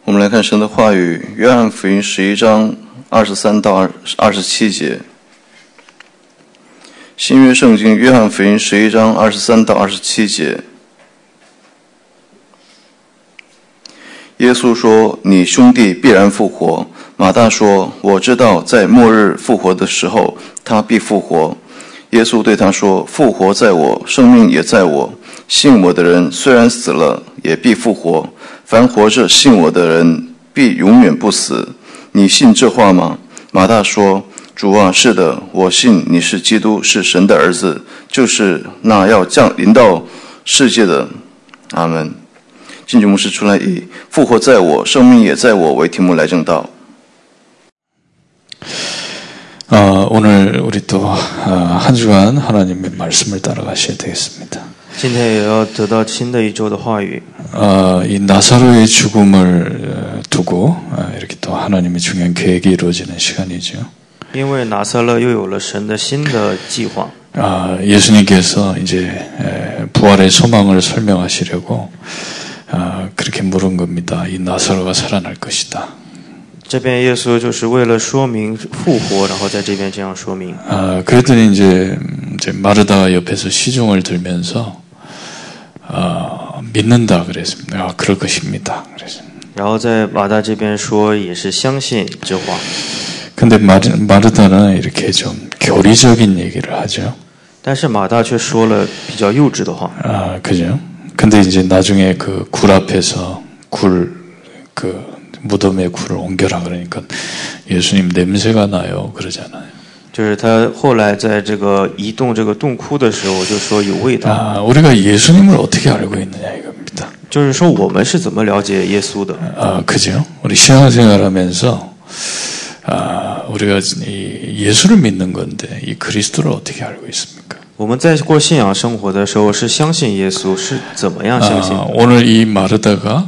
我们来看神的话语，约翰福音11章23到27节。新约圣经约翰福音11章23到27节。耶稣说：“你兄弟必然复活。”马大说：“我知道，在末日复活的时候，他必复活。”耶稣对他说：“复活在我，生命也在我。信我的人，虽然死了，也必复活。凡活着信我的人，必永远不死。你信这话吗？”马大说：“主啊，是的，我信你是基督，是神的儿子，就是那要降临到世界的。”阿门。进去牧师出来以复活在我，生命也在我为题目来证道。 오늘 우리 또 한 주간 하나님의 말씀을 따라가셔야 되겠습니다. 今天也要得到新的一周的话语。 이 나사로의 죽음을 두고 이렇게 또 하나님의 중요한 계획이 이루어지는 시간이죠. 因为拿撒勒又有了神的新的计划。 예수님께서 이제 부활의 소망을 설명하시려고 그렇게 물은 겁니다. 이 나사로가 살아날 것이다. 这边耶稣就是为了说明复活，然后在这边这样说明。 그랬더니 이제 마르다가 옆에서 시중을 들면서 믿는다 그랬습니다. 그럴 것입니다. 그랬습니다. 然后在马大这边说也是相信这话。 근데 마르다는 이렇게 좀 교리적인 얘기를 하죠. 但是马大却说了比较幼稚的话。 그죠? 근데 이제 나중에 그 굴 앞에서 무덤의 굴을 옮겨라 그러니까 예수님 냄새가 나요 그러잖아요. 就是他后来在这个移动这个洞窟的时候就说有味道。 우리가 예수님을 어떻게 알고 있느냐 이겁니다. 就是说我们是怎么了解耶稣的？ 그죠? 우리 신앙생활하면서 우리가 이 예수를 믿는 건데 이 그리스도를 어떻게 알고 있습니까? 我们在过信仰生活的时候是相信耶稣，是怎么样相信？ 오늘 이 마르다가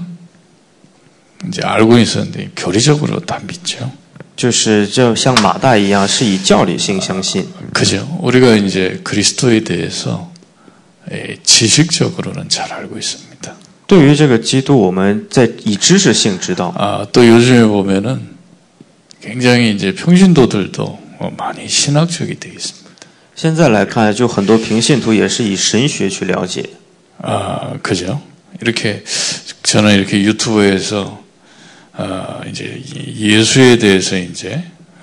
이제 알고 있었는데 교리적으로 다 믿죠. 就是就像马大一样，是以教理性相信。 그죠? 우리가 이제 그리스도에 대해서 지식적으로는 잘 알고 있습니다. 对于这个基督，我们在以知识性知道。 또 요즘에 보면은 굉장히 이제 평신도들도 많이 신학적이 되어 있습니다. 现在来看，就很多平信徒也是以神学去了解。 그죠? 이렇게 저는 이렇게 유튜브에서 이제 예수에 대해서 이제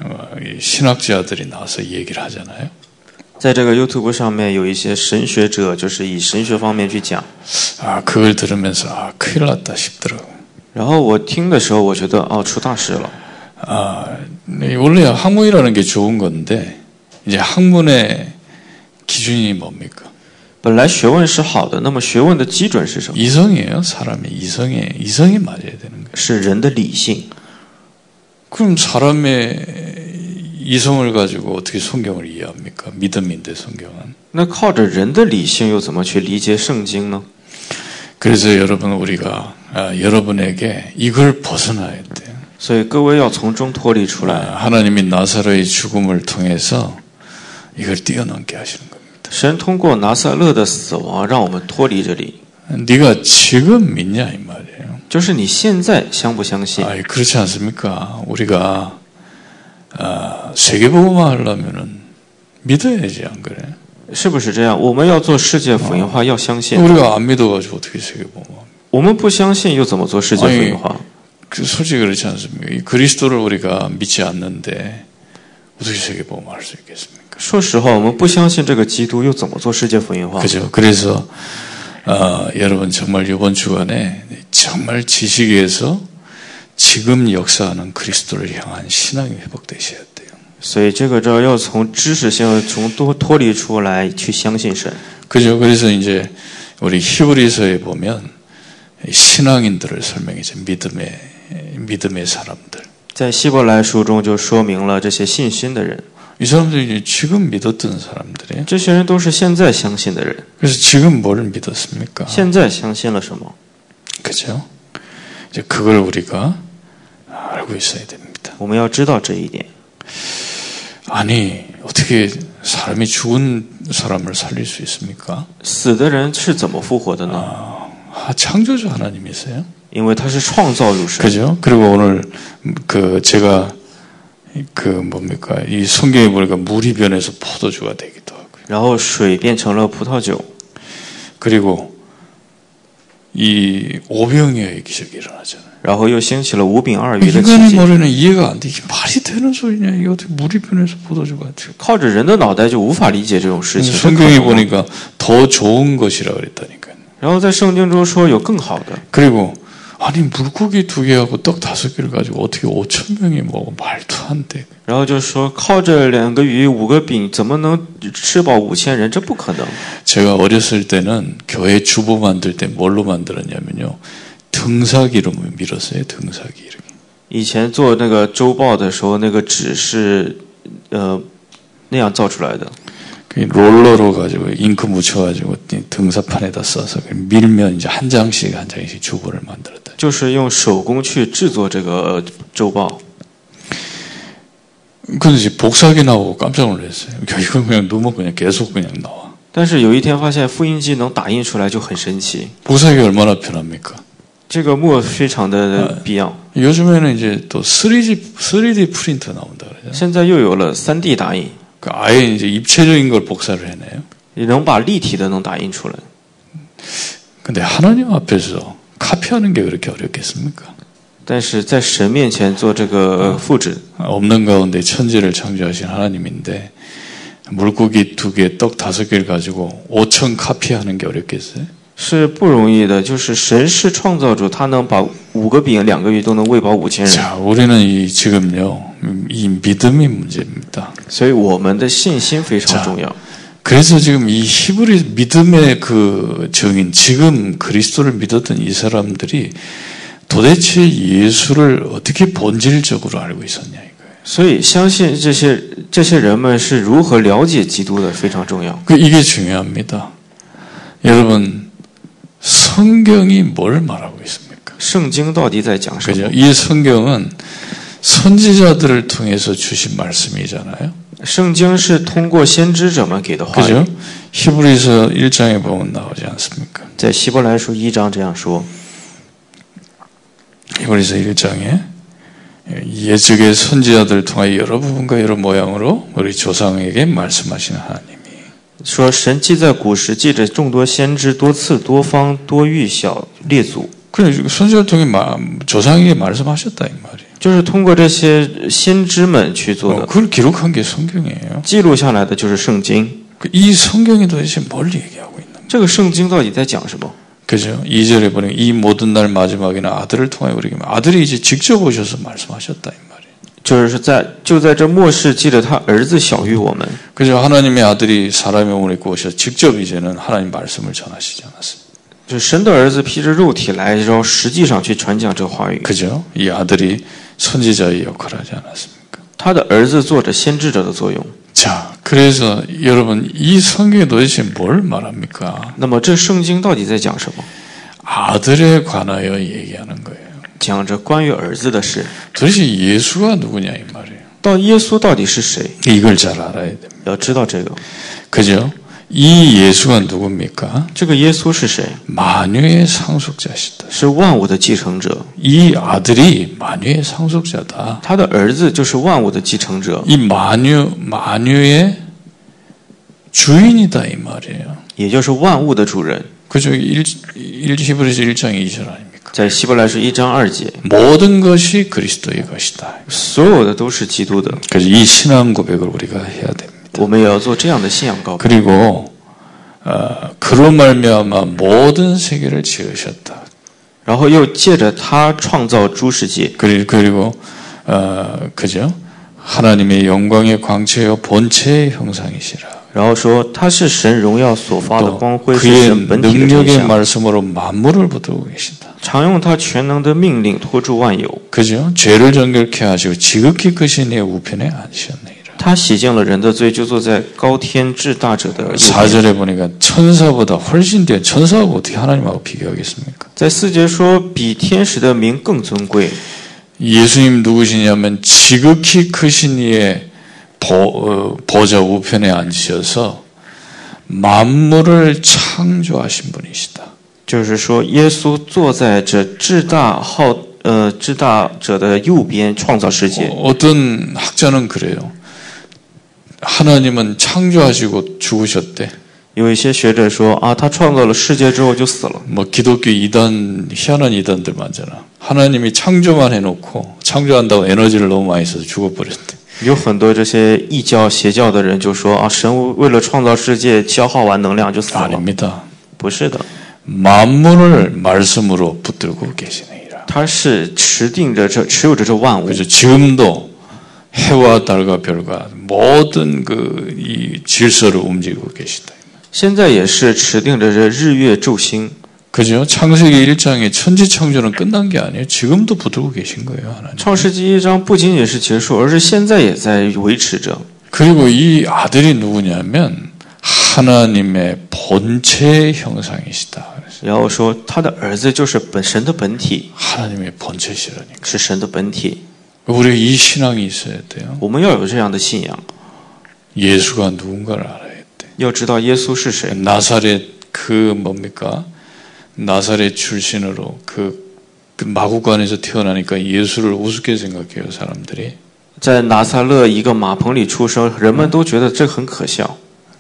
신학자들이 나와서 얘기를 하잖아요. 在这个 YouTube 上面有一些神学者，就是以神学方面去讲。 그걸 들으면서 큰일 났다 싶더라고요. 然后我听的时候，我觉得出大事了。 원래 학문이라는 게 좋은 건데 이제 학문의 기준이 뭡니까? 本来学问是好的，那么学问的基准是什么？ 이성이에요. 사람의 이성이 맞아야 되는 거예요. 是人的理性。 그럼 사람의 이성을 가지고 어떻게 성경을 이해합니까? 믿음인데 성경은. 那靠着人的理性又怎么去理解圣经呢？ 그래서 여러분 우리가 여러분에게 이걸 벗어나야 돼요. 所以各位要从中脱离出来。 하나님이 나사로의 죽음을 통해서 이걸 뛰어넘게 하시는 겁니다. 神通过拿撒勒的死亡，让我们脱离这里。 네가 지금 믿냐 이 말이에요. 就是你现在相不相信？ 그렇지 않습니까? 우리가 세계복음화 하려면은 믿어야지 안 그래? 是不是这样？我们要做世界福音化，要相信。 우리가 안 믿어가지고 어떻게 세계복음화? 我们不相信，又怎么做世界福音化？ 솔직히 그렇지 않습니까? 이 그리스도를 우리가 믿지 않는데 어떻게 세계복음화 할 수 있겠습니까? 说实话，我们不相信这个基督，又怎么做世界福音化？ 그죠? 그래서 여러분 정말 이번 주간에 정말 지식에서 지금 역사하는 그리스도를 향한 신앙이 회복되셔야 돼요. 所以这个周要从知识性从脱离出来，去相信神。 그죠? 그래서 이제 우리 히브리서에 보면 신앙인들을 설명해서 믿음의 사람들. 在希伯来书中就说明了这些信心的人。 이 사람들이 지금 믿었던 사람들이에요. 这些人都是现在相信的人。 그래서 지금 뭘 믿었습니까? 现在相信了什么？ 그죠? 이제 그걸 우리가 알고 있어야 됩니다. 我们要知道这一点。 아니 어떻게 사람이 죽은 사람을 살릴 수 있습니까? 死的人是怎么复活的呢？ 창조주 하나님이세요? 因为他是创造主神。 그죠? 그리고 오늘 제가 뭡니까? 이 성경에 보니까 물이 변해서 포도주가 되기도 하고요. 然后水变成了葡萄酒。 그리고 이 오병이어의 기적이 일어나잖아요. 然后又兴起了五饼二鱼的奇 인간의 迹。 머리는 이해가 안 돼. 이게 말이 되는 소리냐? 이게 어떻게 물이 변해서 포도주가 돼? 靠着人的脑袋就无法理解这种事情。 성경에 보니까 더 좋은 것이라 그랬다니까요. 然后在圣经中说有更好的。 그리고 아니 물고기 2개하고 떡 5개를 가지고 어떻게 5,000명이 먹어? 말도 안 돼. 然后就说靠着2个鱼5个饼怎么能吃饱5000人？这不可能。 제가 어렸을 때는 교회 주보 만들 때 뭘로 만들었냐면요. 등사기로 밀었어요. 등사기 이렇게. 以前做那个周报的时候，那个纸是那样造出来的。 롤러로 가지고 잉크 묻혀가지고 등사판에다 써서 밀면 이제 한 장씩 주보를 만들었다. 就是用手工去制作这个周报。 근데 이제 복사기 나오고 깜짝 놀랐어요. 이건 그냥 넣으면 그냥 계속 그냥 나와. 但是有一天发现复印机能打印出来就很神奇。 복사기 얼마나 편합니까? 这个墨非常的必要。 요즘에는 이제 또 3D 프린터 나온다 그러죠. 现在又有了3D 打印， 아예 이제 입체적인 걸 복사를 해내요. 也能把立体的能打印出来。 근데 하나님 앞에서 카피하는 게 그렇게 어렵겠습니까? 但是在神面前做这个复制， 없는 가운데 천지를 창조하신 하나님인데 물고기 2개, 떡 5개를 가지고 5,000 카피하는 게 어렵겠어요? 是不容易的。就是神是创造主，他能把5个饼2个鱼都能喂饱5000人。 자, 우리는 지금요 이 믿음이 문제입니다. 所以我们的信心非常重要。 그래서 지금 이 히브리 믿음의 그 정인, 지금 그리스도를 믿었던 이 사람들이 도대체 예수를 어떻게 본질적으로 알고 있었냐 이거예요. 所以相信这些人们是如何了解基督的非常重要。 이게 중요합니다. 여러분, 성경이 뭘 말하고 있습니까? 圣经到底在讲什么？ 그죠? 이 성경은 선지자들을 통해서 주신 말씀이잖아요. 圣经是通过先知者们给的话语。 그죠? 히브리서 1장에 보면 나오지 않습니까? 在希伯来书1章这样说。 히브리서 1장에 예적의 선지자들을 통하여 여러 부분과 여러 모양으로 우리 조상에게 말씀하시는 하나님이 说神既在古时借着众多先知多次多方多域小列祖， 그래 선지자를 통해 조상에게 말씀하셨다 이 말이에요. 就是通过这些先知们去做的。 그걸 기록한 게 성경이에요. 记录下来的就是圣经。 이 성경이 도대체 뭘 얘기하고 있는 거예요? 这个圣经到底在讲什么？ 그죠? 2절에 보니까 이 모든 날 마지막에는 아들을 통하여 우리에게 아들이 이제 직접 오셔서 말씀하셨다 이 말이에요. 就是就在这末世，记着他儿子晓谕我们。 그죠? 하나님의 아들이 사람의 몸을 입고 오셔서 직접 이제는 하나님 말씀을 전하시지 않았어요. 就神的儿子披着肉体来，然后实际上去传讲这话语。 그죠? 이 아들이 선지자의 역할을 하지 않았습니까? 他的儿子做着先知者的作用。 자, 그래서 여러분 이 성경이 도대체 뭘 말합니까? 那么这圣经到底在讲什么？ 아들에 관하여 얘기하는 거예요. 讲着关于儿子的事。 도대체 예수가 누구냐 이 말이에요. 到耶稣到底是谁？ 이걸 잘 알아야 됩니다. 要知道这个。 그죠? 이 예수가 누굽니까? 这个耶稣是谁？ 만유의 상속자시다. 是万物的继承者。 이 아들이 만유의 상속자다. 他的儿子就是万物的继承者， 이 만유의 주인이다 이 말이에요. 也就是万物的主人。 그죠? 히브리서 1장 2절 아닙니까? 在希伯来书1章2节， 모든 것이 그리스도의 것이다. 所有的都是基督的。 그래서 이 신앙 고백을 우리가 해야 됩니다. 我们也要做这样的信仰告白。 그리고 그로 말미암아 모든 세계를 지으셨다. 然后又借着他创造诸世界， 그리고 그죠? 하나님의 영광의 광채요 본체의 형상이시라. 然后说他是神荣耀所发的 또 光辉，是 그의 神本体的真 능력의 相， 말씀으로 만물을 붙들고 계신다. 常用他全能的命令托住万有。 그죠? 죄를 정결케 하시고 지극히 크신 이의 우편에 앉으셨느니라. 他洗净了人的罪，就坐在高天至大者的右边。 4절에 보니까 천사보다 훨씬 뛰어 천사하고 어떻게 하나님하고 비교하겠습니까? 在4节说比天使的名更尊贵。 예수님 누구시냐면 지극히 크신 이의 보좌 우편에 앉으셔서 만물을 창조하신 분이시다. 就是说耶稣坐在这至大者的右边创造世界。 어떤 학자는 그래요. 하나님은 창조하시고 죽으셨대. 有一些学者说啊，他创造了世界之后就死了。 뭐 기독교 이단 희한한 이단들 많잖아. 하나님이 창조만 해놓고 창조한다고 에너지를 너무 많이 써서 죽어버렸대. 有很多这些异教邪教的人就说啊，神为了创造世界消耗完能量就死了。 아닙니다. 不是的， 만물을 말씀으로 붙들고 계시니라. 他是持有着这万物。 그래서 지금도 해와 달과 별과 모든 이 질서를 움직이고 계시다. 现在也是持定着这日月昼星。 그죠? 창세기 1장에 천지 창조는 끝난 게 아니에요. 지금도 붙들고 계신 거예요, 하나님. 创世纪1章不仅仅是结束，而是现在也在维持着。 그리고 이 아들이 누구냐면 하나님의 본체 형상이시다. 然后说他的儿子就是神的本体， 하나님의 본체시라니까. 是神的本体。 우리가 이 신앙이 있어야 돼요. 我们要有这样的信仰， 예수가 누군가를 알아야 돼. 要知道耶稣是谁。 나사렛 뭡니까? 나사렛 출신으로 그 마구간에서 태어나니까 예수를 우습게 생각해요, 사람들이. 在拿撒勒一个马棚里出生，人们都觉得这很可笑。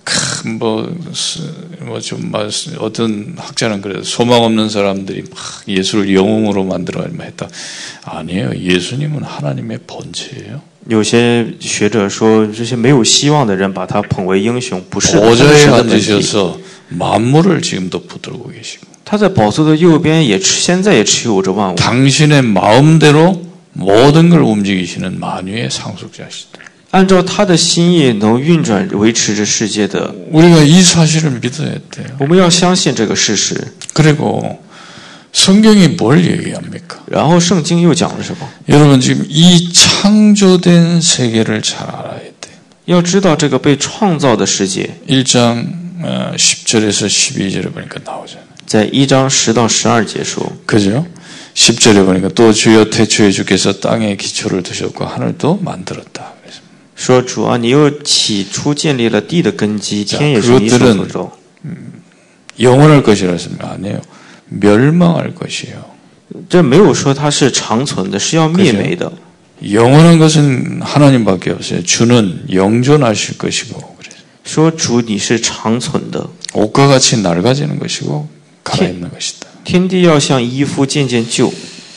어떤 학자는 그래요. 소망 없는 사람들이 막 예수를 영웅으로 만들어 했다. 아니에요. 예수님은 하나님의 본체예요. 有些学者说，这些没有希望的人把他捧为英雄，不是的， 보좌에 앉으셔서 만물을 지금도 붙들고 계시고. 他在宝座的右边，现在也持有着万物。 당신의 마음대로 모든 걸 움직이시는 만유의 상속자시다. 按照他的心意能运转维持着世界的， 우리가 이 사실을 믿어야 돼요. 我们要相信这个事实。 그리고 성경이 뭘 얘기합니까? 然后圣经又讲了什么？ 여러분 지금 이 창조된 세계를 잘 알아야 돼요. 要知道这个被创造的世界， 1장 10절에서 12절에 보니까 나오잖아요. 在1章10到12节说， 그죠? 10절에 보니까 또 주여 태초에 주께서 땅에 기초를 두셨고 하늘도 만들었다. 说主啊，你又起初建立了地的根基，天也是你手所造。 영원할 것이라 했습니다. 아니에요. 멸망할 것이에요. 这没有说它是长存的，是要灭没的。 영원한 것은 하나님밖에 없어요. 주는 영존하실 것이고. 说主你是长存的， 옷과 같이 낡아지는 것이고 갈아입는 것이다. 天地要像衣服渐渐旧。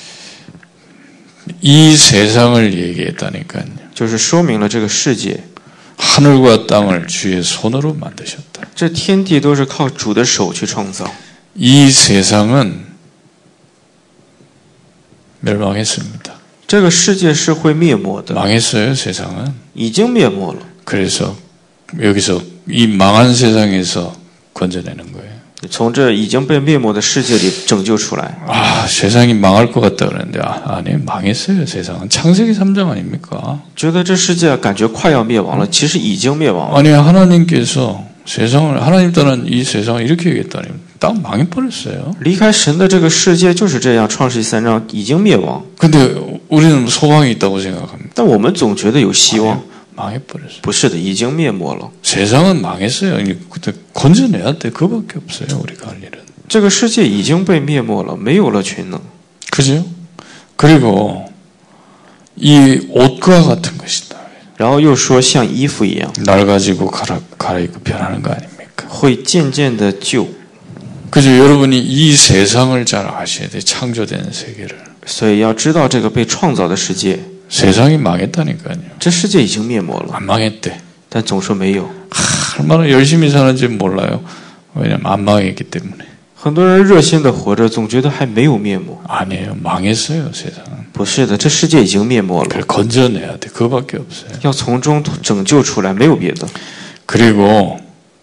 이 세상을 얘기했다니까요. 就是说明了这个世界， 하늘과 땅을 주의 손으로 만드셨다. 这天地都是靠主的手去创造。 이 세상은 멸망했습니다. 这个世界是会灭没的， 망했어요, 세상은. 已经灭没了。 그래서 여기서 이 망한 세상에서 건져내는 거예요. 从这已经被灭没的世界里拯救出来。 아, 세상이 망할 것 같다 그러는데 아니 망했어요, 세상은. 창세기 3장 아닙니까? 觉得这世界感觉快要灭亡了，其实已经灭亡了。 아니 하나님께서 세상을 하나님 따른 이 세상을 이렇게 얘기했다니 딱 망해버렸어요. 离开神的这个世界就是这样，创世纪3章已经灭亡。 근데 우리는 소망이 있다고 생각합니다. 但我们总觉得有希望， 망해버렸어요. 不是的，已经灭没了。 세상은 망했어요. 근데 건져내야 돼. 그거밖에 없어요. 우리가 할 일은. 这个世界已经被灭没了，没有了全能。 그죠? 그리고 이 옷과 같은 것이다. 然后又说像衣服一样， 낡아지고 갈아입고 변하는 거 아닙니까? 会渐渐的旧。 그죠? 여러분이 이 세상을 잘 아셔야 돼. 창조된 세계를. 所以要知道这个被创造的世界， 세상이 망했다니까요. 这世界已经灭没了， 안 망했대. 但总说没有。 얼마나 열심히 사는지 몰라요. 왜냐면 안 망했기 때문에. 很多人热心的活着，总觉得还没有灭没。 아니에요. 망했어요, 세상은. 不是的，这世界已经灭没了， 그걸 건져내야 돼. 그거밖에 없어요. 要从中拯救出来，没有别的。 그리고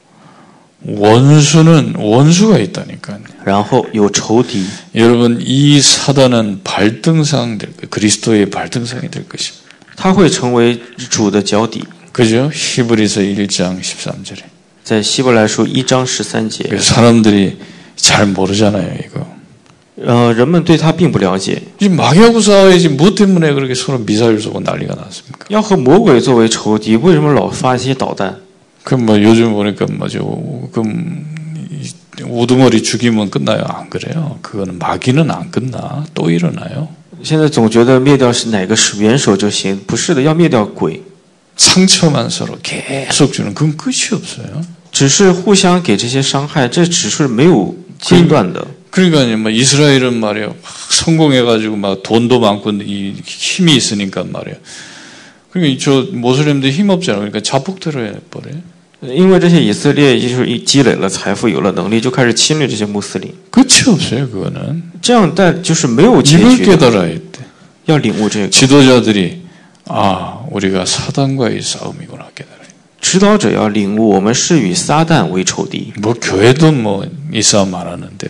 원수가 있다니까요. 然后有仇敌， 여러분 이 사단은 발등상 될 거예요. 그리스도의 발등상이 될 것입니다. 他会成为主的脚底。 그죠? 히브리서 1장 13절에. 在希伯来书1章13节， 사람들이 잘 모르잖아요, 이거. 人们对他并不了解， 이 마귀하고 싸워야지 뭐 때문에 그렇게 서로 미사일 쏘고 난리가 났습니까? 要和魔鬼作为仇敌，为什么老发一些导弹？ 그럼 뭐 요즘 보니까 뭐죠? 우두머리 죽이면 끝나요? 안 그래요. 그거는 마귀는 안 끝나. 또 일어나요. 现在总觉得灭掉是哪个元首就行，不是的，要灭掉鬼。 상처만 서로 계속 주는 그건 끝이 없어요. 只是互相给这些伤害，这只是没有间断的。 그러니까 뭐 이스라엘은 말이에요. 성공해가지고 막 돈도 많고 이 힘이 있으니까 말이에요. 그러니까 저 모슬렘도 힘 없잖아요. 그러니까 자폭대로 해버려요. 因为这些以色列就是积累了财富，有了能力，就开始侵略这些穆斯林。 끝이 없어요. 그거는. 这样但就是没有结 이걸 局的。 깨달아야 돼. 要领悟这个。 지도자들이 우리가 사단과의 싸움이구나 깨달아요. 指导者要领悟，我们是与撒旦为仇敌。 뭐 교회도 뭐 이 싸움 안 하는데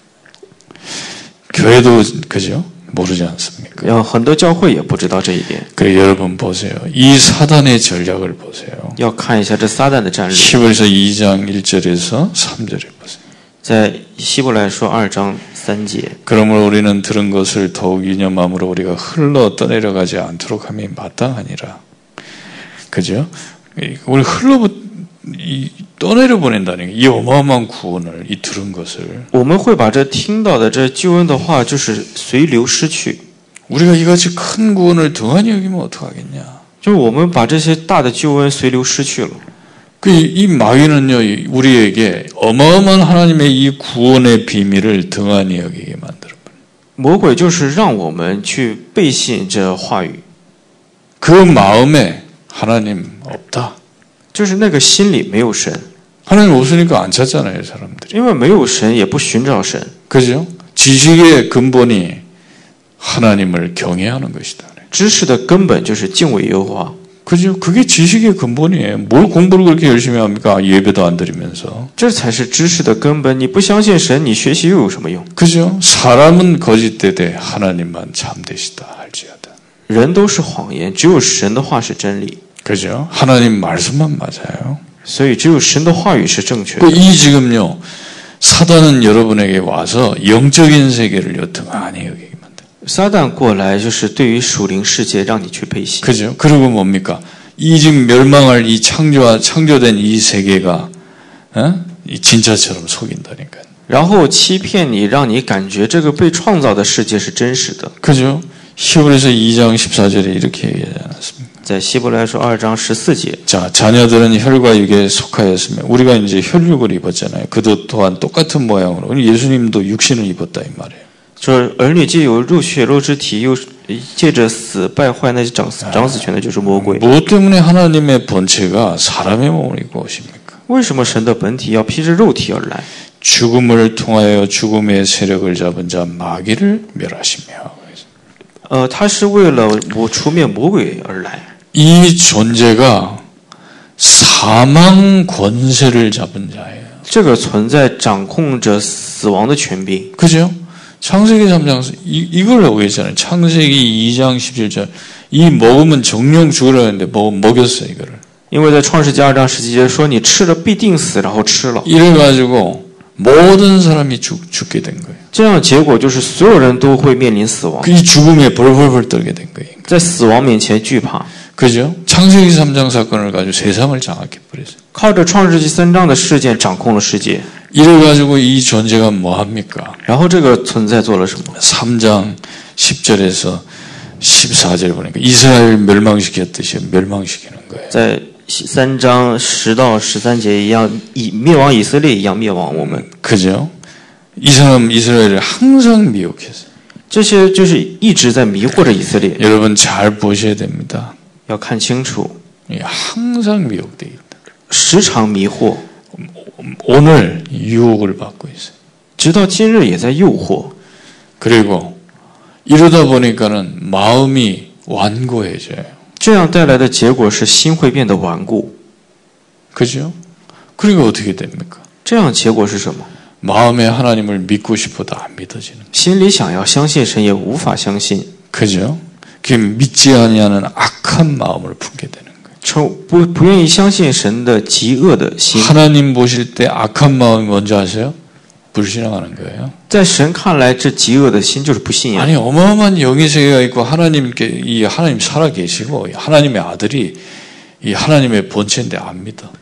교회도 그죠? 모르지 않습니까? 很多教会也不知道这一点。 그래 여러분 보세요. 이 사단의 전략을 보세요. 要看一下这撒旦的战略。 히브리서 2장 1절에서 3절에 보세요. 在希伯来说2章3节。 그러므로 우리는 들은 것을 더욱 유념함으로 우리가 흘러 떠내려가지 않도록 함이 마땅하니라. 그죠? 우리 떠내려 보낸다는 게 이 어마어마한 구원을 이 들은 것을 我们会把这听到的这救恩的话，就是随流失去。 우리가 이같이 큰 구원을 등한히 여기면 어떡하겠냐? 就是我们把这些大的救恩随流失去了。 이 마귀는요 우리에게 어마어마한 하나님의 이 구원의 비밀을 등한히 여기게 만들어. 魔鬼就是让我们去背信这话语。 그 마음에 하나님 없다. 就是那个心里没有神。 하나님 없으니까 안 찾잖아요, 사람들이. 因为没有神，也不寻找神。 그죠? 지식의 근본이 하나님을 경외하는 것이다. 知识的根本就是敬畏耶和华。 그죠? 그게 지식의 근본이에요. 뭘 공부를 그렇게 열심히 합니까? 예배도 안 드리면서. 这才是知识的根本。你不相信神，你学习又有什么用？ 그죠? 사람은 거짓되되 하나님만 참되시다 할지어다. 人都是谎言，只有神的话是真理。 그죠? 하나님 말씀만 맞아요. 所以只有神的话语是正确的。 이 지금요 사단은 여러분에게 와서 영적인 세계를 등한히 여기게 만들. 撒旦过来就是对于属灵世界让你去背信。 그죠? 그리고 뭡니까? 이 지금 멸망할 이 창조된 이 세계가 이 진짜처럼 속인다니까요. 然后欺骗你，让你感觉这个被创造的世界是真实的。 그죠? 히브리서 2장 14절에 이렇게 얘기하지 않았습니까? 在希伯来书2章14节。 자, 자녀들은 혈과 육에 속하였으며 우리가 이제 혈육을 입었잖아요. 그도 또한 똑같은 모양으로. 예수님도 육신을 입었다 이 말이에요. 说儿女既有肉血肉之体，又借着死败坏那些长子权的，就是魔鬼。 무엇 때문에 하나님의 본체가 사람의 몸을 입고 오십니까? 为什么神的本体要披着肉体而来？ 죽음을 통하여 죽음의 세력을 잡은 자 마귀를 멸하시며. 他是为了除灭魔鬼而来。 이 존재가 사망 권세를 잡은 자예요. 这个存在掌控着死亡的权柄。 그죠? 창세기 3장 이걸 하고 있잖아요. 창세기 2장 17절. 이 먹으면 정령 죽으라는데 먹였어요 이거를. 因为在创世纪2章17节说你吃了必定死，然后吃了。 이래가지고 모든 사람이 죽게 된 거예요. 这样结果就是所有人都会面临死亡。 이 죽음에 벌벌벌 떨게 된 거예요. 在死亡面前惧怕。 그죠? 창세기 3장 사건을 가지고 세상을 장악해 버렸어요. 靠着创世纪3章的事件掌控了世界。 이래가지고 이 존재가 뭐 합니까? 然后这个存在做了什么？ 3장 10절에서 14절 보니까 이스라엘 멸망시켰듯이 멸망시키는 거예요. 在3章10到13节一样，以灭亡以色列一样灭亡我们。 그죠? 이 사람 이스라엘을 항상 미혹했어요. 这些就是一直在迷惑着以色列。 여러분 잘 보셔야 됩니다. 要看清楚， 항상 미혹돼 있다. 时常迷惑， 오늘 유혹을 받고 있어요. 直到今日也在诱惑。 그리고 이러다 보니까는 마음이 완고해져요. 这样带来的结果是心会变得顽固。 그죠? 그리고 어떻게 됩니까? 这样结果是什么？ 마음에 하나님을 믿고 싶어도 안 믿어지는 거예요. 心里想要相信神，也无法相信。 그죠? 그 믿지 아니하는 악한 마음을 품게 되는 거예요. 不愿意相信神的极恶的心。 하나님 보실 때 악한 마음이 뭔지 아세요? 불신앙하는 거예요. 在神看来，这极恶的心就是不信仰。 아니 어마어마한 영의 세계가 있고 하나님께 이 하나님 살아 계시고 하나님의 아들이 이 하나님의 본체인데 안 믿어.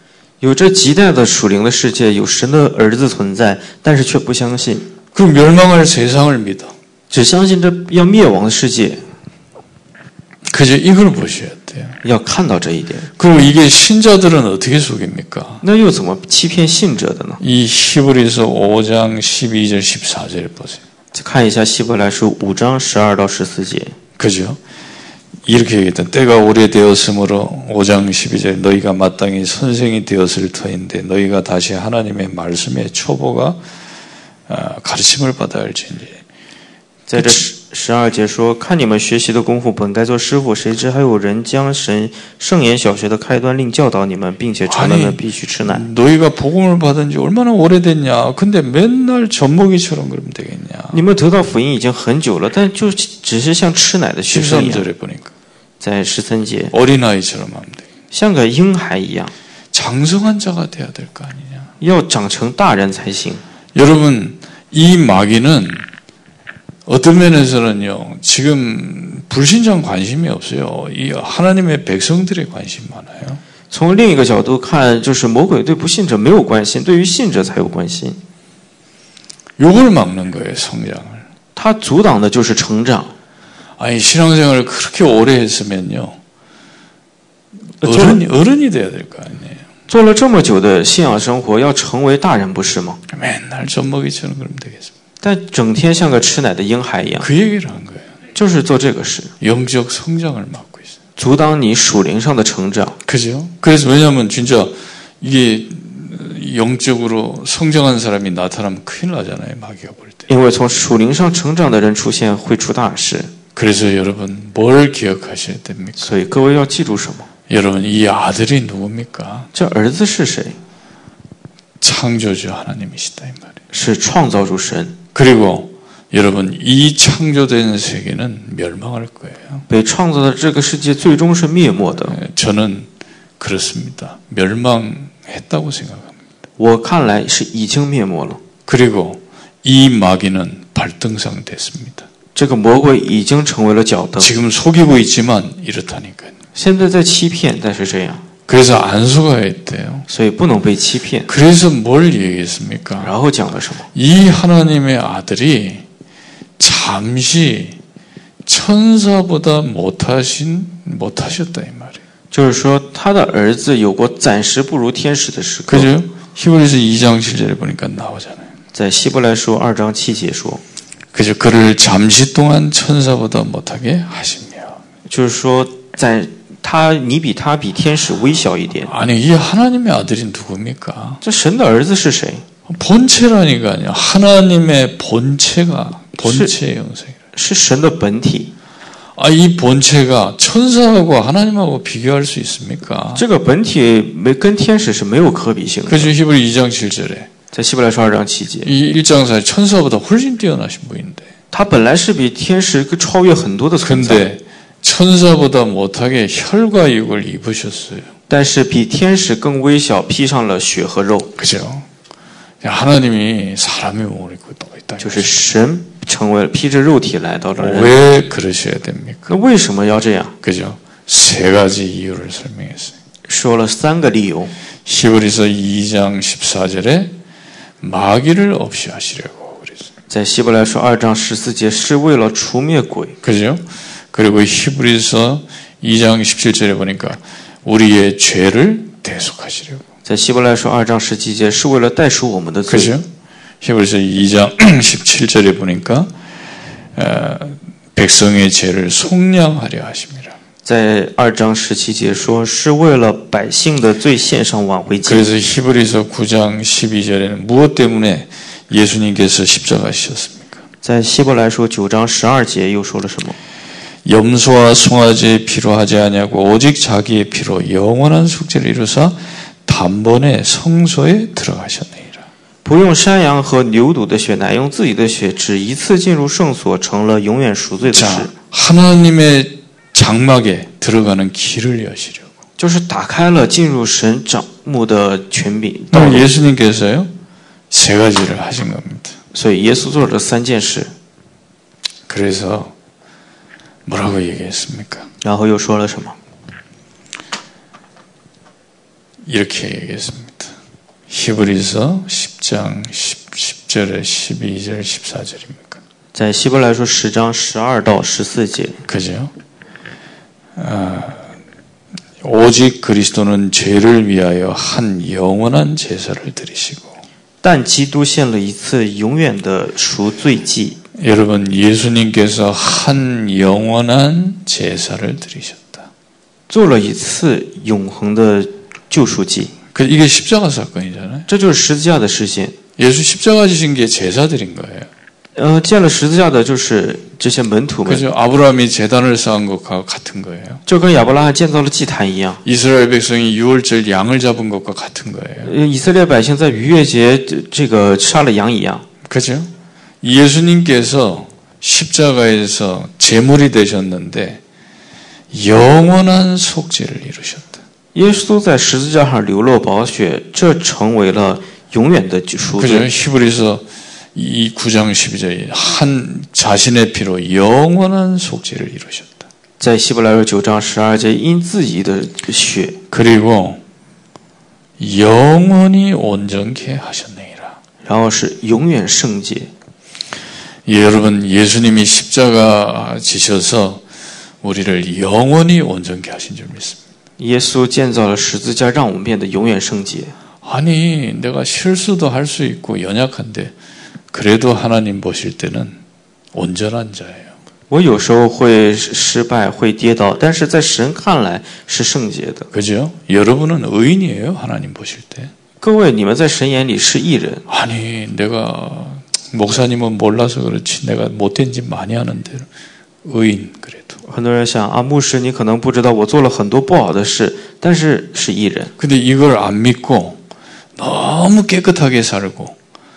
有着极大的属灵的世界，有神的儿子存在，但是却不相信， 그 멸망할 세상을 믿어. 只相信这要灭亡的世界。 그저 이걸 보셔야 돼요. 要看到这一点。 그리고 이게 신자들은 어떻게 속입니까? 那又怎么欺骗信者的呢？ 이 히브리서 5장 12절 14절 보세요. 看一下希伯来书5章12到14节。 그죠? 이렇게 얘기했던 때가 오래되었으므로 5장 12절 너희가 마땅히 선생이 되었을 터인데 너희가 다시 하나님의 말씀의 초보가 가르침을 받아야 할지니. 在这12节说，看你们学习的功夫本该做师傅，谁知还有人将神圣言小学的开端令教导你们，并且成了人必须吃奶。 너희가 복음을 받은 지 얼마나 오래됐냐? 근데 맨날 젖먹이처럼 그러면 되겠냐? 你们得到福音已经很久了，但就只是像吃奶的学生一样。 13절에 보니까 在13节， 어린아이처럼 하면 돼. 像个婴孩一样， 장성한 자가 돼야 될 거 아니냐? 要长成大人才行。 여러분, 이 마귀는 어떤 면에서는요, 지금 불신자는 관심이 없어요. 이 하나님의 백성들의 관심 많아요. 从另一个角度看，就是魔鬼对不信者没有关心，对于信者才有关心。 요걸 막는 거예요, 성장을. 他阻挡的就是成长。 아니, 신앙생활을 그렇게 오래 했으면요, 어른이 돼야 될 거 아니에요. 做了这么久的信仰生活，要成为大人不是吗？ 맨날 젖먹이처럼 그러면 되겠습니다. 但整天像个吃奶的婴孩一样， 그 얘기를 한 거예요. 就是做这个事， 영적 성장을 막고 있어요. 阻挡你属灵上的成长。 그죠? 그래서 왜냐하면 진짜 이게 영적으로 성장한 사람이 나타나면 큰일 나잖아요. 마귀가 볼 때. 因为从属灵上成长的人出现会出大事， 그래서 여러분 뭘 기억하셔야 됩니까? 所以各位要记住什么？ 여러분 이 아들이 누굽니까? 这儿子是谁？ 창조주 하나님이시다 이 말이에요. 是创造主神。 그리고 여러분 이 창조된 세계는 멸망할 거예요. 被创造的这个世界最终是灭没的。 저는 그렇습니다. 멸망했다고 생각합니다. 我看来是已经灭没了。 그리고 이 마귀는 발등상 됐습니다. 这个魔鬼已经成为了脚蹬， 지금 속이고 있지만 이렇다니까요. 现在在欺骗，但是这样， 그래서 안 속아야 돼요. 所以不能被欺骗。 그래서 뭘 얘기했습니까? 然后讲了什么？ 이 하나님의 아들이 잠시 천사보다 못하셨다 이 말이에요. 就是说，他的儿子有过暂时不如天使的时刻。 그죠? 히브리서 2장 7절에 보니까 나오잖아요. 在希伯来书2章7节说， 그죠? 그를 잠시 동안 천사보다 못하게 하시며. 就是说，你比他比天使微小一点。 아니 이 하나님의 아들이 누굽니까? 这神的儿子是谁？ 본체라니까요. 하나님의 본체가 본체의 형상이라. 是神的本体。 아, 이 본체가 천사하고 하나님하고 비교할 수 있습니까? 这个本体跟天使是没有可比性的。 그죠? 히브리 2장 7절에 在希伯来书2章7节， 이 1장 4절 천사보다 훨씬 뛰어나신 분인데 他本来是比天使超越很多的存在， 근데 천사보다 못하게 혈과 육을 입으셨어요. 但是比天使更微小，披上了血和肉， 그죠? 하나님이 사람의 몸을 입고 있다. 就是神成为披着肉体来到了人。 왜 그러셔야 됩니까? 那为什么要这样？ 그죠? 세 가지 이유를 설명했어요. 说了3个理由。 히브리서 2장 14절에 마귀를 없이 하시려고 그랬어요. 在希伯来书2章14节是为了除灭鬼。 그죠? 그리고 히브리서 2장 17절에 보니까 우리의 죄를 대속하시려고. 在希伯来书2章17节是为了代赎我们的罪。 그죠? 히브리서 2장 17절에 보니까 백성의 죄를 속량하려 하십니다. 在2章17节说是为了百姓的罪献上挽回祭。 그래서 히브리서 9장 12절에는 무엇 때문에 예수님께서 십자가 지셨습니까? 在希伯来书9章12节又说了什么？ 염소와 송아지의 피로 하지 아니하고 오직 자기의 피로 영원한 속죄를 이루사 단번에 성소에 들어가셨느니라. 不用山羊和牛犊的血，乃用自己的血，只一次进入圣所，成了永远赎罪的事。 자, 하나님의 장막에 들어가는 길을 여시려고. 就是打开了进入神帐幕的权柄道路。 예수님께서요 세 가지를 하신 겁니다. 所以耶稣做了这3件事， 그래서 뭐라고 얘기했습니까? 然后又说了什么？ 이렇게 얘기했습니다. 히브리서 10장 10절에 12절 14절입니까? 在希伯来书10章12到14节， 그죠? 오직 그리스도는 죄를 위하여 한 영원한 제사를 드리시고 但基督献了一次永远的赎罪祭。 여러분 예수님께서 한 영원한 제사를 드리셨다. 做了一次永恒的救赎祭， 이게 십자가 사건이잖아요. 这就是十字架的实现。 예수 십자가 지신 게 제사드린 거예요. 建了十字架的就是这些门徒们， 그죠? 아브라함이 제단을 쌓은 것과 같은 거예요. 就跟亚伯拉罕建造了祭坛一样。 이스라엘 백성이 유월절 양을 잡은 것과 같은 거예요. 以色列百姓在逾越节这个杀了羊一样。 그죠? 예수님께서 십자가에서 제물이 되셨는데 영원한 속죄를 이루셨다. 耶稣在十字架上流落宝血，这成为了永远的赎 그죠? 罪。 히브리서 이 9장 12절에 한 자신의 피로 영원한 속죄를 이루셨다. 在希伯来书9章12节，因自己的血， 그리고 영원히 온전케 하셨느니라. 然后是永远圣洁。 예, 여러분 예수님이 십자가 지셔서 우리를 영원히 온전케 하신 줄 믿습니다. 耶稣建造了十字架，让我们变得永远圣洁。 아니 내가 실수도 할 수 있고 연약한데 그래도 하나님 보실 때는 온전한 자예요. 我有时候会失败，会跌倒，但是在神看来是圣洁的。 그죠? 여러분은 의인이에요. 하나님 보실 때. 各位，你们在神眼里是义人。 아니 내가 목사님은 몰라서 그렇지 내가 못된 짓 많이 하는데 의인 그래도. 很多人想啊，牧师，你可能不知道我做了很多不好的事，但是是义人。 근데 이걸 안 믿고 너무 깨끗하게 살고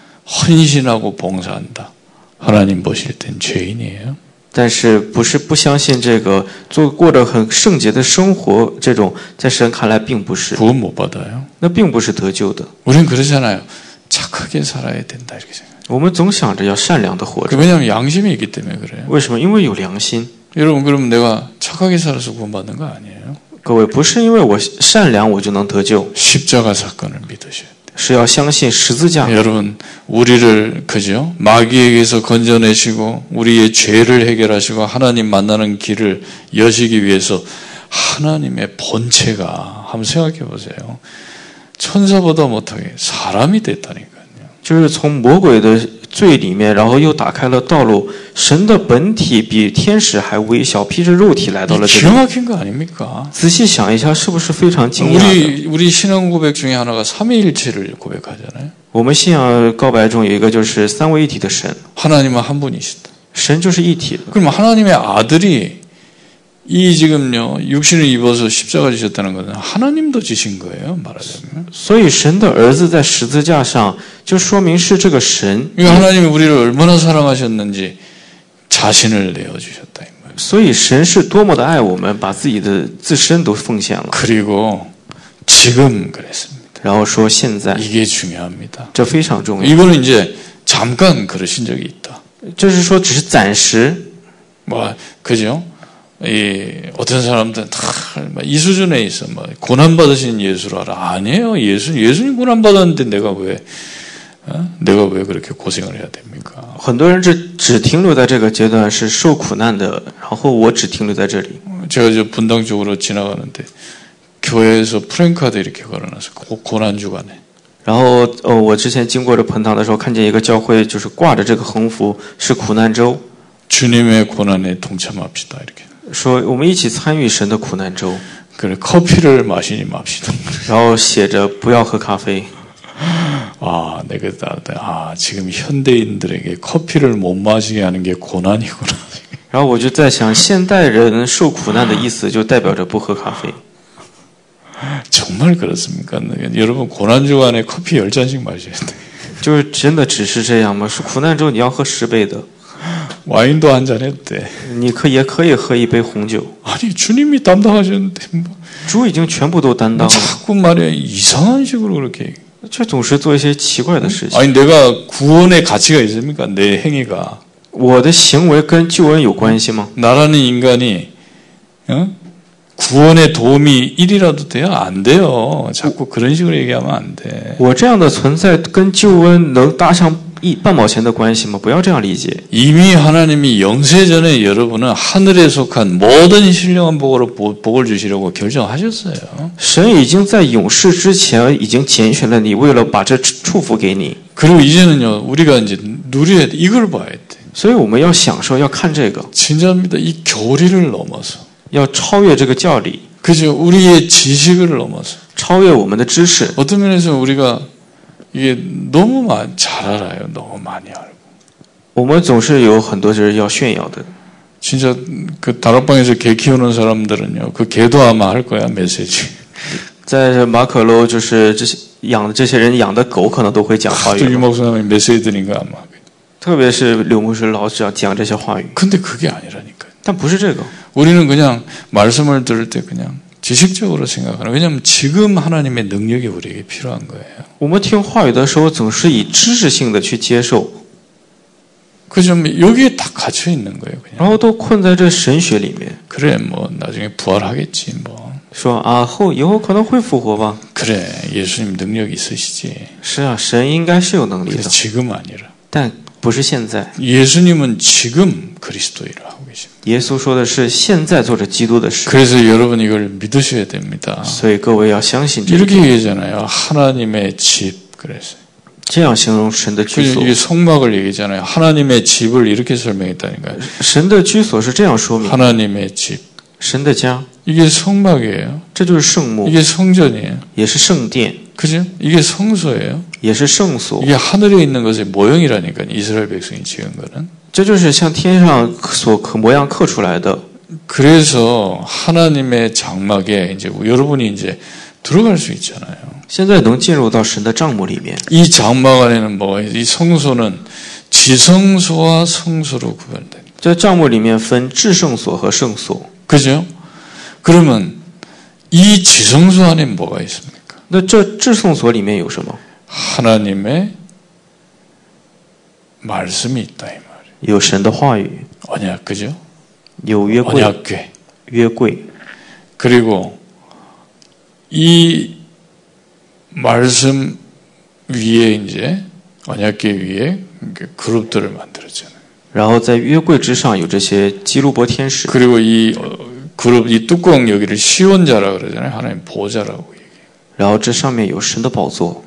헌신하고 봉사한다. 하나님 보실 땐 죄인이에요. 但是不是不相信这个过着很圣洁的生活，这种在神看来并不是， 구원 못 받아요. 那并不是得救的。 우린 그러잖아요. 착하게 살아야 된다 이렇게 생각해요. 我们总想着要善良的活着， 왜냐하면 양심이 있기 때문에 그래요. 为什么？因为有良心。 여러분 그러면 내가 착하게 살아서 구원받는 거 아니에요. 各位，不是因为我善良我就能得救， 십자가 사건을 믿으셔야 돼요. 是要相信十字架。 여러분 우리를 그죠? 마귀에게서 건져내시고 우리의 죄를 해결하시고 하나님 만나는 길을 여시기 위해서 하나님의 본체가 한번 생각해 보세요. 천사보다 못하게 사람이 됐다니까요. 就是从魔鬼的罪里面，然后又打开了道路。神的本体比天使还微小，披着肉体来到了这 기가 里。 막힌 거 아닙니까? 仔细想一下，是不是非常惊讶的？ 우리 신앙 고백 중에 하나가 삼위일체를 고백하잖아요. 我们信仰告白中有一个就是三位一体的神， 하나님은 한 분이시다. 神就是一体的。 그럼 하나님의 아들이 이 지금요 육신을 입어서 십자가 지셨다는 것은 하나님도 지신 거예요. 말하자면. 所以神的儿子在十字架上，就说明是这个神。 하나님이 우리를 얼마나 사랑하셨는지 자신을 내어주셨다. 所以神是多么的爱我们，把自己的自身都奉献了。 그리고 지금 그랬습니다. 然后说现在， 이게 중요합니다. 这非常重要。 이거는 이제 잠깐 그러신 적이 있다. 就是说，只是暂时。 뭐 그죠? 어떤 사람들은 다 이 수준에 있어 뭐 고난 받으신 예수를 알아. 아니에요. 예수님 고난 받았는데 내가 왜 그렇게 고생을 해야 됩니까? 很多人只停留在这个阶段是受苦难的，然后我只停留在这里。 제가 저 분당 쪽으로 지나가는데 교회에서 프랭카드 이렇게 걸어놔서 고난 주간에. 然后我之前经过这盆塘的时候，看见一个教会就是挂着这个横幅，是苦难周， 주님의 고난에 동참합시다 이렇게. 说我们一起参与神的苦难周。 그래 커피를 마시니 맙시다. 然后写着不要喝咖啡。 아, 내가 지금 현대인들에게 커피를 못 마시게 하는 게 고난이구나. 然后我就在想，现代人受苦难的意思就代表着不喝咖啡。 정말 그렇습니까? 여러분 고난 주간에 커피 10잔씩 마셔야 돼. 就是真的只是这样吗？是苦难周你要喝10杯的， 와인도 한 잔 해도 돼. 你也可以喝一杯红酒。 아니 주님이 담당하셨는데 뭐 主已经全部都担当了， 자꾸 말이야 이상한 식으로 그렇게. 却总是做一些奇怪的事情。 아니 내가 구원의 가치가 있습니까? 내 행위가. 我的行为跟救恩有关系吗？ 나라는 인간이 구원의 도움이 1이라도 돼요? 안 돼요. 자꾸 그런 식으로 얘기하면 안 돼. 我这样的存在跟救恩能搭上半毛钱的关系吗？不要这样理解。 이미 하나님이 영세전에 여러분은 하늘에 속한 모든 신령한 복으로 복을 주시려고 결정하셨어요. 神已经在永世之前已经拣选了你，为了把这祝福给你。 그리고 이제는요, 우리가 이제 누려야 돼. 이걸 봐야 돼. 所以我们要享受，要看这个， 진짜입니다. 이 교리를 넘어서. 要超越这个教理， 그죠? 우리의 지식을 넘어서. 超越我们的知识。 어떤 면에서 우리가 이게 너무 잘 알아요. 너무 많이 알고. 我们总是有很多人要炫耀的。 진짜 그 다락방에서 개 키우는 사람들은요, 그 개도 아마 할 거야, 메시지. 在马可楼，就是这些养的这些人养的狗，可能都会讲话 또 语， 유목사님이 메시지 드린 거 아마. 特别是刘牧师老讲这些话语。 근데 그게 아니라니까요. 但不是这个， 우리는 그냥 말씀을 들을 때 그냥 지식적으로 생각하는. 왜냐하면 지금 하나님의 능력이 우리에게 필요한 거예요. 我们听话语的时候，总是以知识性的去接受， 그죠? 여기에 다 갇혀 있는 거예요. 그냥. 然后都困在这神学里面， 그래, 뭐 나중에 부활하겠지, 뭐. 说啊以后可能会复活吧。 그래, 예수님 능력 있으시지. 是啊，神应该是有能力 근데 的， 지금 아니라. 但不是现在。 예수님은 지금 그리스도 일을 하고 계십니다. 耶稣说的是现在做着基督的事， 그래서 여러분 이걸 믿으셔야 됩니다. 所以各位要相信这 이렇게 个。 얘기하잖아요. 하나님의 집. 그래서 这样形容神的居所， 이게 성막을 얘기잖아요. 하나님의 집을 이렇게 설명했다니까요. 神的居所是这样说明， 하나님의 집. 神的家， 이게 성막이에요. 这就是圣幕， 이게 성전이에요. 也是圣殿， 그죠? 이게 성소예요. 也是圣所， 이게 하늘에 있는 것의 모형이라니까요. 이스라엘 백성이 지은 거는. 这就是像天上所模样刻出来的。 그래서 하나님의 장막에 이제 여러분이 이제 들어갈 수 있잖아요. 现在能进入到神的帐幕里面， 이 장막 안에는 뭐가 있어요? 이 성소는 지성소와 성소로 구별됩니다. 在帐幕里面分至圣所和圣所。 그죠? 그러면 이 지성소 안에 뭐가 있습니까? 那这至圣所里面有什么？ 하나님의 말씀이 있다 이 말이에요. 有神的话语， 언약, 그죠? 有约柜， 언약궤. 约柜， 그리고 이 말씀 위에 이제 언약궤 위에 그룹들을 만들었잖아요. 然后在约柜之上有这些基路伯天使， 그리고 이 그룹 이 뚜껑 여기를 시온자라 그러잖아요. 하나님 보좌라고 얘기해요. 然后这上面有神的宝座。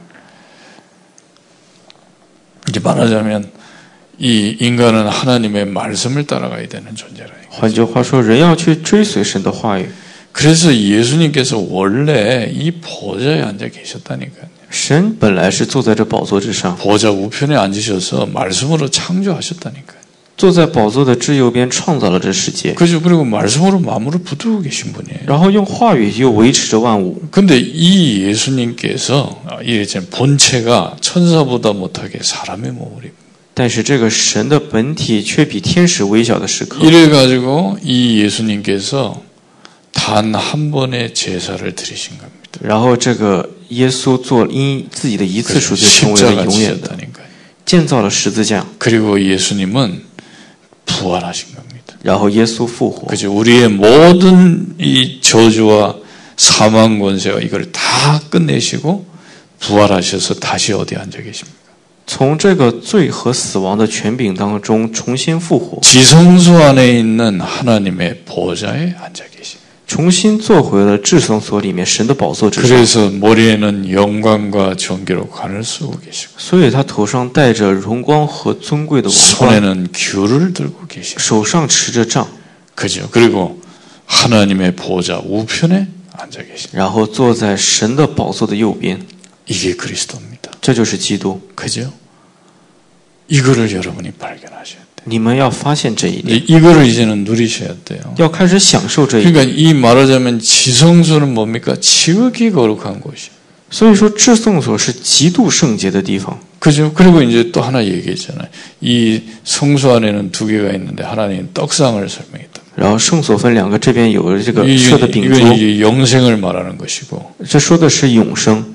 이제 말하자면 이 인간은 하나님의 말씀을 따라가야 되는 존재라요. 换句话说，人要去追随神的话语。 그래서 예수님께서 원래 이 보좌에 앉아 계셨다니까요. 神本来是坐在这宝座之上， 보좌 우편에 앉으셔서 말씀으로 창조하셨다니까요. 坐在宝座的至右边创造了这世界， 그죠? 그리고 말씀으로 마음으로 붙들고 계신 분이에요. 然后用话语又维持着万物。 근데 이 예수님께서 이 본체가 천사보다 못하게 사람의 몸을 입고 但是这个神的本体却比天使微小的时刻， 이래가지고 이 예수님께서 단 한 번의 제사를 드리신 겁니다. 然后这个耶稣做因自己的一次赎罪成为了 십자가 永远的， 지셨다니까요. 建造了十字架， 그리고 예수님은 부활하신 겁니다. 然后耶稣复活， 그죠? 우리의 모든 이 저주와 사망 권세와 이걸 다 끝내시고 부활하셔서 다시 어디 앉아 계십니까? 从这个罪和死亡的权柄当中重新复活， 지성소 안에 있는 하나님의 보좌에 앉아 계십니다. 重新做回了至圣所里面神的宝座之上， 그래서 머리에는 영광과 존귀로 관을 쓰고 계시고 所以他头上戴着荣光和尊贵的王冠， 손에는 귤을 들고 계시고 手上持着杖， 그죠? 그리고 하나님의 보좌 우편에 앉아 계십니다. 然后坐在神的宝座的右边， 이게 그리스도입니다. 这就是基督。 그죠? 이거를 여러분이 발견하셔야 돼요. 你们要发现这一点， 이거를 이제는 누리셔야 돼요. 要开始享受这一点。 그러니까 이 말하자면 지성소는 뭡니까? 지극히 거룩한 곳이에요. 所以说，至圣所是极度圣洁的地方。 그죠? 그리고 이제 또 하나 얘기했잖아요. 이 성소 안에는 두 개가 있는데 하나님 떡상을 설명했다. 然后圣所分两个，这边有这个 이건 设的饼桌， 이제 영생을 말하는 것이고 这说的是永生。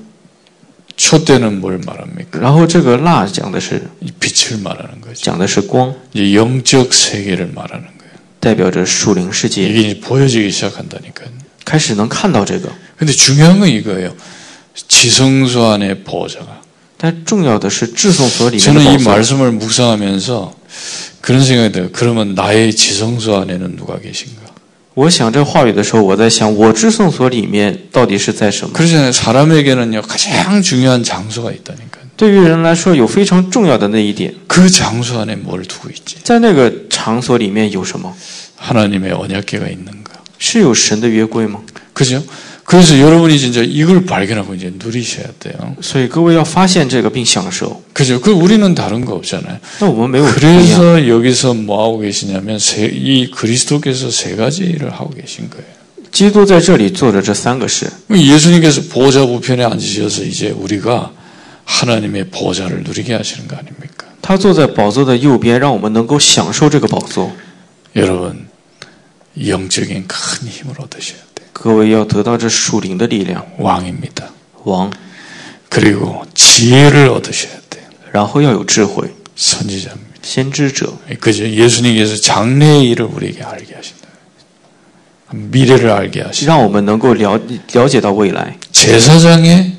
촛대는 뭘 말합니까? 然后这个蜡讲的是 이 빛을 말하는 거죠. 讲的是光， 이제 영적 세계를 말하는 거예요. 代表着属灵世界。 이게 이제 보여지기 시작한다니까요. 开始能看到这个。 근데 중요한 건 이거예요. 지성소 안에 보호자가. 但重要的是至圣所里面的 저는 宝 이 座。 말씀을 묵상하면서 그런 생각이 들어요. 그러면 나의 지성소 안에는 누가 계신가? 我想这话语的时候，我在想，我至圣所里面到底是在什么？ 그러잖아요. 사람에게는요 가장 중요한 장소가 있다니까요. 对于人来说，有非常重要的那一点， 그 장소 안에 뭘 두고 있지? 在那个场所里面有什么？ 하나님의 언약궤가 있는가? 是有神的约柜吗？ 그죠? 그래서 여러분이 진짜 이걸 발견하고 이제 누리셔야 돼요. 所以各位要发现这个并享受。 그죠? 그 우리는 다른 거 없잖아요. 那我们没有不一样。 그래서 여기서 뭐 하고 계시냐면 이 그리스도께서 세 가지 일을 하고 계신 거예요. 基督在这里做着这三个事。 예수님께서 보좌 우편에 앉으셔서 이제 우리가 하나님의 보좌를 누리게 하시는 거 아닙니까? 他坐在宝座的右边，让我们能够享受这个宝座。 여러분 영적인 큰 힘을 얻으셔야 돼요. 各位要得到这属灵的力量， 왕입니다. 王， 그리고 지혜를 얻으셔야 돼요. 然后要有智慧， 선지자입니다. 先知者。 그죠? 예수님께서 장래의 일을 우리에게 알게 하신다. 미래를 알게 하신다. 让我们能够了解到未来， 제사장의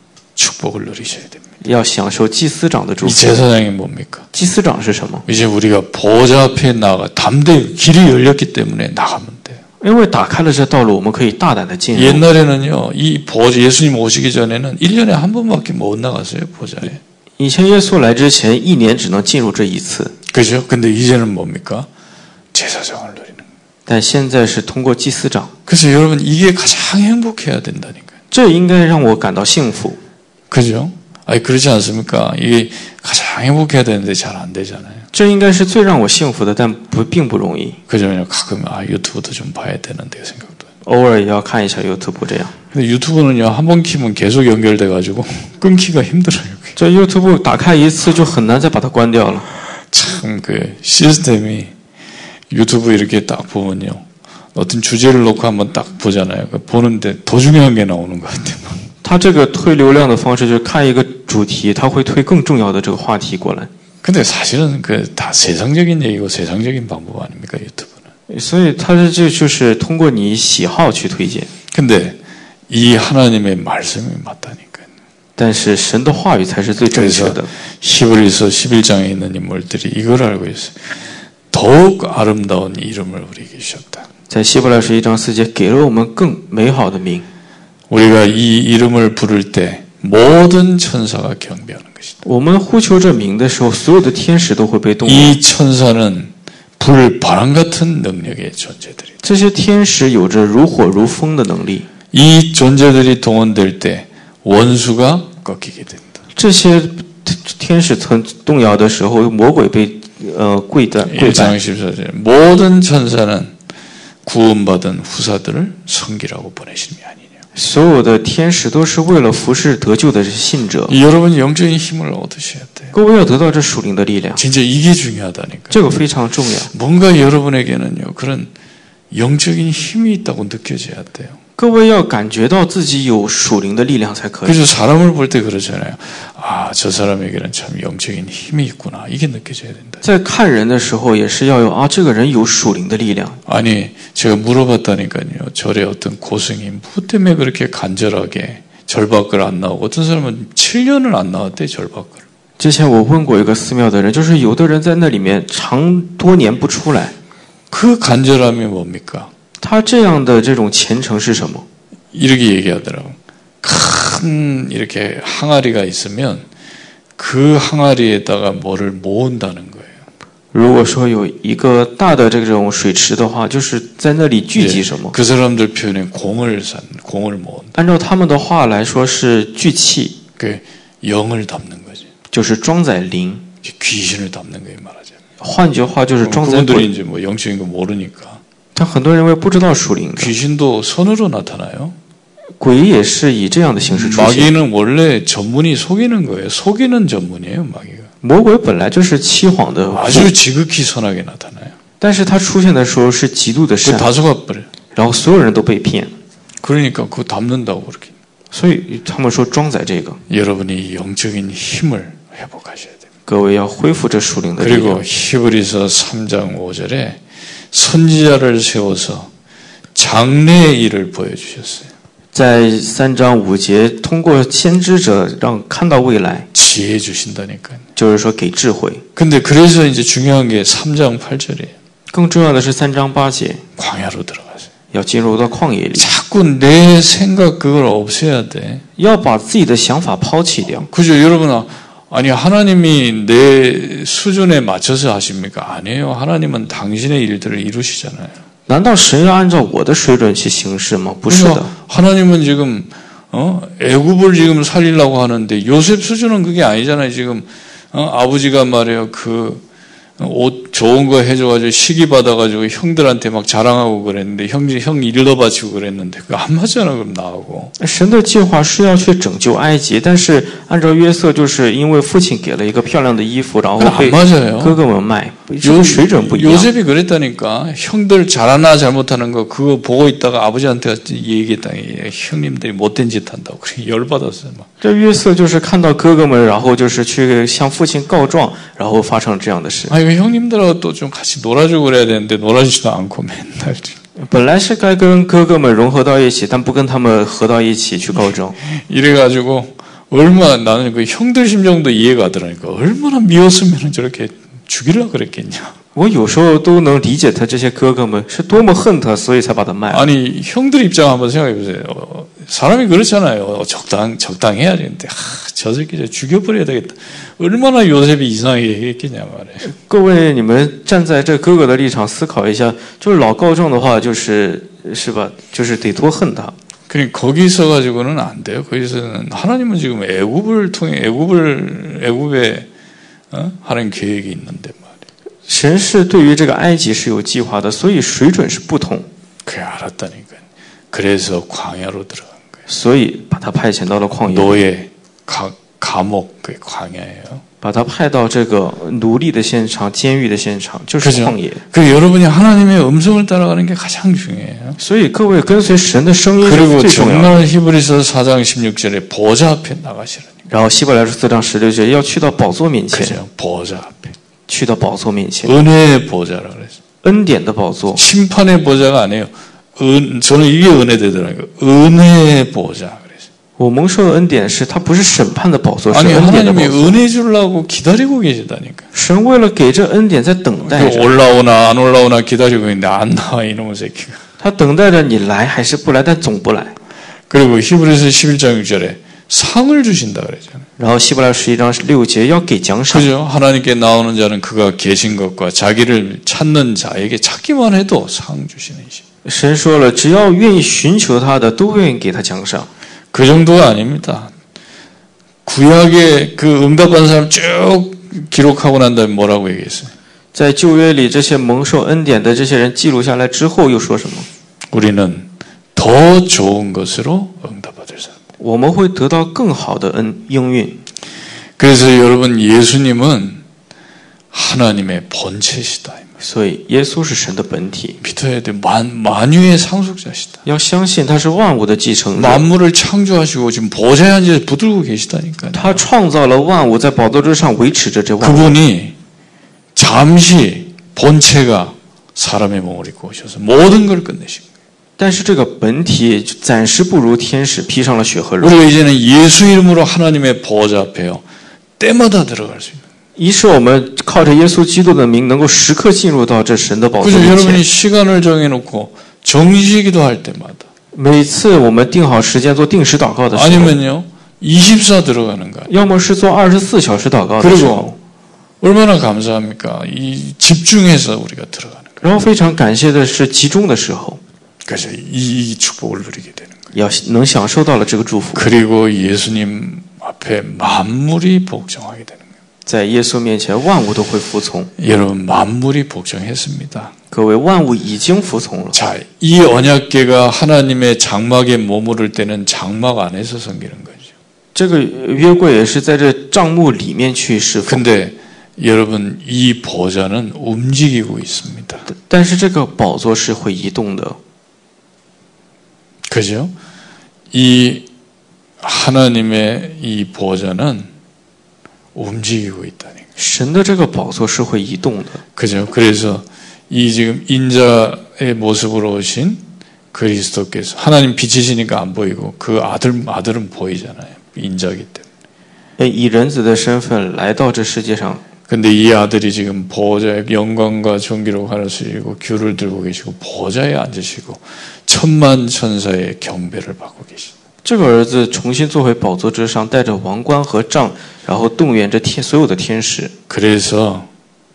축복을 누리셔야 됩니다. 要享受祭司长的祝 이 福。 제사장이 뭡니까? 祭司长是什么？ 이제 우리가 보좌 앞에 나가 담대히 길이 열렸기 때문에 나가면 돼요. 因为打开了这道路，我们可以大胆的进入。 옛날에는요, 이 보좌 예수님 오시기 전에는 1년에 한 번밖에 못 나갔어요, 보좌에. 以前耶稣来之前，一年只能进入这一次， 그죠? 근데 이제는 뭡니까? 제사장을 누리는 거예요. 但现在是通过祭司长， 그래서 여러분 이게 가장 행복해야 된다니까요. 这应该让我感到幸福。 그죠? 아니 그렇지 않습니까? 이게 가장 행복해야 되는데 잘 안 되잖아요. 这应该是最让我幸福的，但并不容易。 그죠? 가끔 유튜브도 좀 봐야 되는데 생각도. 偶尔也要看一下 YouTube 这样。 근데 유튜브는요 한 번 키면 계속 연결돼 가지고 끊기가 힘들어요. 这 YouTube 打开一次就很难再把它关掉了。 참 그 시스템이 유튜브 이렇게 딱 보면요 어떤 주제를 놓고 한번 딱 보잖아요. 보는데 더 중요한 게 나오는 것 같아요. 它这个推流量的方式就是看一个主题，它会推更重要的这个话题过来。 근데 사실은 그 다 세상적인 얘기고 세상적인 방법 아닙니까 유튜브는? 所以它这就是通过你喜好去推荐。 근데 이 하나님의 말씀이 맞다니까요. 但是神的话语才是最正确 그래서 的。 히브리서 11장에 있는 인물들이 이걸 알고 있어요. 더욱 아름다운 이름을 우리에게 주셨다. 在希伯来书1章4节给了我们更美好的名。 우리가 이 이름을 부를 때 모든 천사가 경배하는 것이다. 我们呼求这名的时候，所有的天使都会被动摇。 이 천사는 불 바람 같은 능력의 존재들이다. 这些天使有着如火如风的能力。 이 존재들이 동원될 때 원수가 꺾이게 된다. 这些天使曾动摇的时候，魔鬼被跪拜。 1장 14절 모든 천사는 구원받은 후사들을 섬기라고 보내심이 아니냐. 所有的天使都是为了服侍得救的信者。 여러분 영적인 힘을 얻으셔야 돼요. 各位要得到这属灵的力量， 진짜 이게 중요하다니까. 这个非常重要。 뭔가 여러분에게는요 그런 영적인 힘이 있다고 느껴져야 돼요. 各位要感觉到自己有属灵的力量才可以。 그래서 사람을 볼 때 그러잖아요. 아, 저 사람에게는 참 영적인 힘이 있구나. 이게 느껴져야 된다. 在看人的时候，也是要有啊，这个人有属灵的力量。 아니, 제가 물어봤다니까요. 절에 어떤 고승이 뭐 때문에 그렇게 간절하게 절 밖을 안 나오고 어떤 사람은 7년을 안 나왔대, 절 밖을. 之前我问过一个寺庙的人，就是有的人在那里面多年不出来， 그 간절함이 뭡니까? 他这样的这种虔诚是什么？ 이렇게 얘기하더라고. 큰 이렇게 항아리가 있으면 그 항아리에다가 뭐를 모은다는 거예요. 如果说有一个大的这种水池的话，就是在那里聚集什么？ 그 사람들 표현에 공을 모은다. 按照他们的话来说是聚气， 그 영을 담는 거지. 就是装载灵。 귀신을 담는 거예요, 말하자면. 换句话就是装载 그분들이 鬼。 이제 뭐 영적인 거 모르니까. 但很多人因为不知道属灵的， 귀신도 선으로 나타나요. 鬼也是以这样的形式出现。 마귀는 원래 전문이 속이는 거예요. 속이는 전문이에요, 마귀가. 魔鬼本来就是欺谎的， 아주 지극히 선하게 나타나요. 但是他出现的时候是极度的 그 善， 다 속아버려. 然后所有人都被骗， 그러니까 그거 담는다고 그렇게. 所以他们说装载这个。 여러분이 영적인 힘을 회복하셔야 돼요. 各位要恢复这属灵的力 그리고 量。 히브리서 3장 5절에 선지자를 세워서 장래의 일을 보여주셨어요. 在3章5节，通过先知者让看到未来， 지혜 주신다니까요. 就是说给智慧。 근데 그래서 이제 중요한 게 3장 8절이에요. 更重要的是3章8节， 광야로 들어가세요. 要进入到旷野里， 자꾸 내 생각 그걸 없애야 돼. 要把自己的想法抛弃掉。 그죠? 여러분, 아니 하나님이 내 수준에 맞춰서 하십니까? 아니에요. 하나님은 당신의 일들을 이루시잖아요. 难道神要按照我的水准去行事吗？不是的。 하나님은 지금 애굽을 지금 살리려고 하는데 요셉 수준은 그게 아니잖아요. 지금 아버지가 말이에요. 그 옷 좋은 거 해줘가지고 시기 받아가지고 형들한테 막 자랑하고 그랬는데 형 일러 바치고 그랬는데 그거 안 맞잖아. 그럼 나하고. 神的计划是要去拯救埃及，但是按照约瑟，就是因为父亲给了一个漂亮的衣服，然后被哥哥们卖，这个水准不一样。 요셉이 그랬다니까. 형들 잘하나 잘못하는 거 그거 보고 있다가 아버지한테 얘기했다. 형님들이 못된 짓 한다고. 그래 열받았어요. 막. 这约瑟就是看到哥哥们，然后就是去向父亲告状，然后发生这样的事。 아, 이거 형님들하고 또 좀 같이 놀아주고 그래야 되는데 놀아주지도 않고 맨날. 本来是该跟哥哥们融合到一起，但不跟他们合到一起去告状。 이래가지고 얼마나 나는 그 형들 심정도 이해가 되더라니까. 얼마나 미웠으면 저렇게 죽이려고 그랬겠냐. 我有时候都能理解他这些哥哥们是多么恨他，所以才把他卖了。 아니 형들 입장 한번 생각해 보세요. 사람이 그렇잖아요. 적당해야지. 근데 저 새끼 저 죽여버려야 되겠다. 얼마나 요셉이 이상하게 얘기했겠냐 말이에요. 各位，你们站在这哥哥的立场思考一下，就是老告状的话，是吧？就是得多恨他。 그러니까 거기 있어 가지고는 안 돼요. 거기서는 하나님은 지금 애굽을 통해 애굽에 하는 계획이 있는데 말이에요. 神是对于这个埃及是有计划的，所以水准是不同。 그게 알았다니까요. 그래서 광야로 들어간 거예요. 所以把他派遣到了旷野， 노예 감옥 그 광야예요. 把他派到这个奴隶的现场、监狱的现场，就是旷野。 그 여러분이 하나님의 음성을 따라가는 게 가장 중요해요. 所以各位跟随神的声音是 그리고 最重要的。 정말 히브리서 4장 16절에 보좌 앞에 나가시라니. 然后希伯来书4章16节要去到宝座面前， 그죠? 보좌 앞에. 去到宝座面前， 은혜의 보좌라 그랬어요. 恩典的宝座， 심판의 보좌가 아니에요. 저는 이게 은혜 되더라고요. 은혜의 보좌 그랬어요. 我蒙受的恩典是，它不是审判的宝座，是 아니 恩典的宝 하나님이 座。 은혜 주려고 기다리고 계시다니까. 神为了给这恩典在等待着， 올라오나 안 올라오나 기다리고 있는데 안 나와 이놈의 새끼가. 他等待着你来还是不来，但总不来。 그리고 히브리서 11장 6절에 상을 주신다 그랬잖아요. 然后希伯来11章6节要给奖赏， 그죠? 하나님께 나오는 자는 그가 계신 것과 자기를 찾는 자에게 찾기만 해도 상 주시는 신. 神说了，只要愿意寻求他的，都愿意给他奖赏。 그 정도가 아닙니다. 구약의 그 응답한 사람 쭉 기록하고 난 다음에 뭐라고 얘기했어요? 在旧约里，这些蒙受恩典的这些人记录下来之后，又说什么？ 우리는 더 좋은 것으로 응답받을 사람. 我们会得到更好的应运。 그래서 여러분 예수님은 하나님의 본체시다. 所以耶稣是神的本体， 믿어야 돼. 만유의 상속자시다. 要相信他是万物的继承者。 만물을 창조하시고 지금 보좌에 앉아 붙들고 계시다니까요. 他创造了万物，在宝座之上维持着这万物。 그분이 잠시 본체가 사람의 몸을 입고 오셔서 모든 걸 끝내신 거예요. 但是这个本体暂时不如天使披上了血和肉。 우리가 이제는 예수 이름으로 하나님의 보좌 앞에요. 때마다 들어갈 수 있는. 于是我们靠着耶稣基督的名，能够时刻进入到这神的宝座 그죠? 面 여러분이 前。 시간을 정해놓고 정시기도 할 때마다 每次我们定好时间做定时祷告的时候， 아니면요 24 들어가는 거야. 要么是做24小时祷告的时候， 얼마나 감사합니까? 이 집중해서 우리가 들어가는 거예요. 然后非常感谢的是集中的时候， 그래서 이 축복을 누리게 되는 거예요. 要能享受到了这个祝福， 그리고 예수님 앞에 만물이 복종하게 되는 거예요. 在耶稣面前万物都会服从。 여러분 만물이 복종했습니다. 各位，万物已经服从了。 자, 이 언약궤가 하나님의 장막에 머무를 때는 장막 안에서 섬기는 거죠. 这个约柜也是在这帐幕里面去侍奉， 근데 여러분 이 보좌는 움직이고 있습니다. 但是这个宝座是会移动的。 그죠? 이 하나님의 이 보좌는 움직이고 있다니까. 神的这个宝座是会移动的， 그죠? 그래서 이 지금 인자의 모습으로 오신 그리스도께서 하나님 빛이시니까 안 보이고 그 아들은 보이잖아요. 인자기 때문에. 以人子的身份来到这世界上。 근데 이 아들이 지금 보좌의 영광과 존귀로 가르치시고 귤을 들고 계시고 보좌에 앉으시고 천만 천사의 경배를 받고 계십니다. 这个儿子重新坐回宝座之上，带着王冠和杖，然后动员着所有的天使。 그래서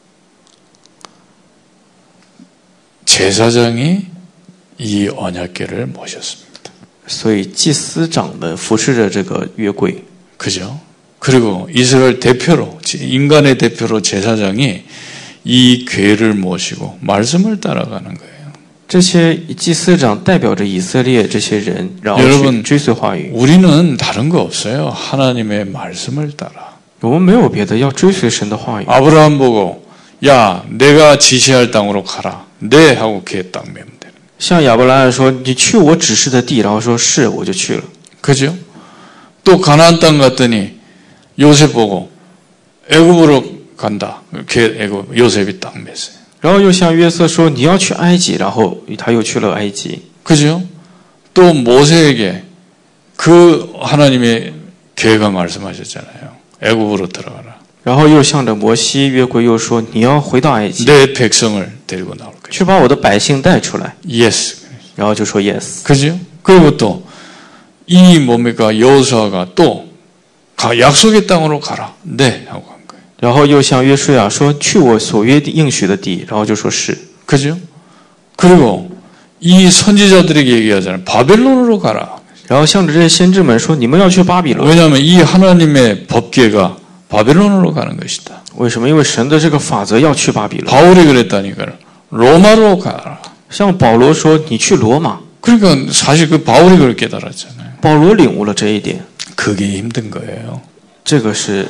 제사장이 이 언약궤를 모셨습니다. 所以祭司长们服侍着这个约柜。 그죠? 그리고 이스라엘 대표로 인간의 대표로 제사장이 이 궤를 모시고 말씀을 따라가는 거예요. 这些祭司长代表着以色列这些人，然后去追随话语。 우리는 다른 거 없어요. 하나님의 말씀을 따라. 我们没有别的，要追随神的话语。 아브라함 보고 야, 내가 지시할 땅으로 가라. 네 하고 걔 땅 매면 되는. 向亚伯拉罕说：“你去我指示的地。”然后说：“是，我就去了。” 그죠? 또 가나안 땅 갔더니 요셉 보고 애굽으로 간다. 걔 요셉이 땅 맸어요. 然后又向约瑟说：“你要去埃及。”然后他又去了埃及。 그죠? 또 모세에게 그 하나님의 계가 말씀하셨잖아요. 애굽으로 들어가라. 然后又向着摩西约柜又说：“你要回到埃及， 내 백성을 데리고 나올 거야. 去把我的百姓带出来。” Yes. 然后就说 yes。 그죠? 그리고 또 이 뭡니까 여호수아가 또 약속의 땅으로 가라. 네 하고 간 거예요. 然后又向约书亚说：“去我所约应许的地。”然后就说是。 그죠? 그리고 이 선지자들에게 얘기하잖아요. 바벨론으로 가라. 然后向着这些先知们说：“你们要去巴比伦。” 왜냐하면 이 하나님의 법궤가 바벨론으로 가는 것이다. 为什么？因为神的这个法则要去巴比伦。 바울이 그랬다니까요. 로마로 가라. 像保罗说：“你去罗马。” 그러니까 사실 그 바울이 그걸 깨달았잖아요. 保罗领悟了这一点。 그게 힘든 거예요. 这个是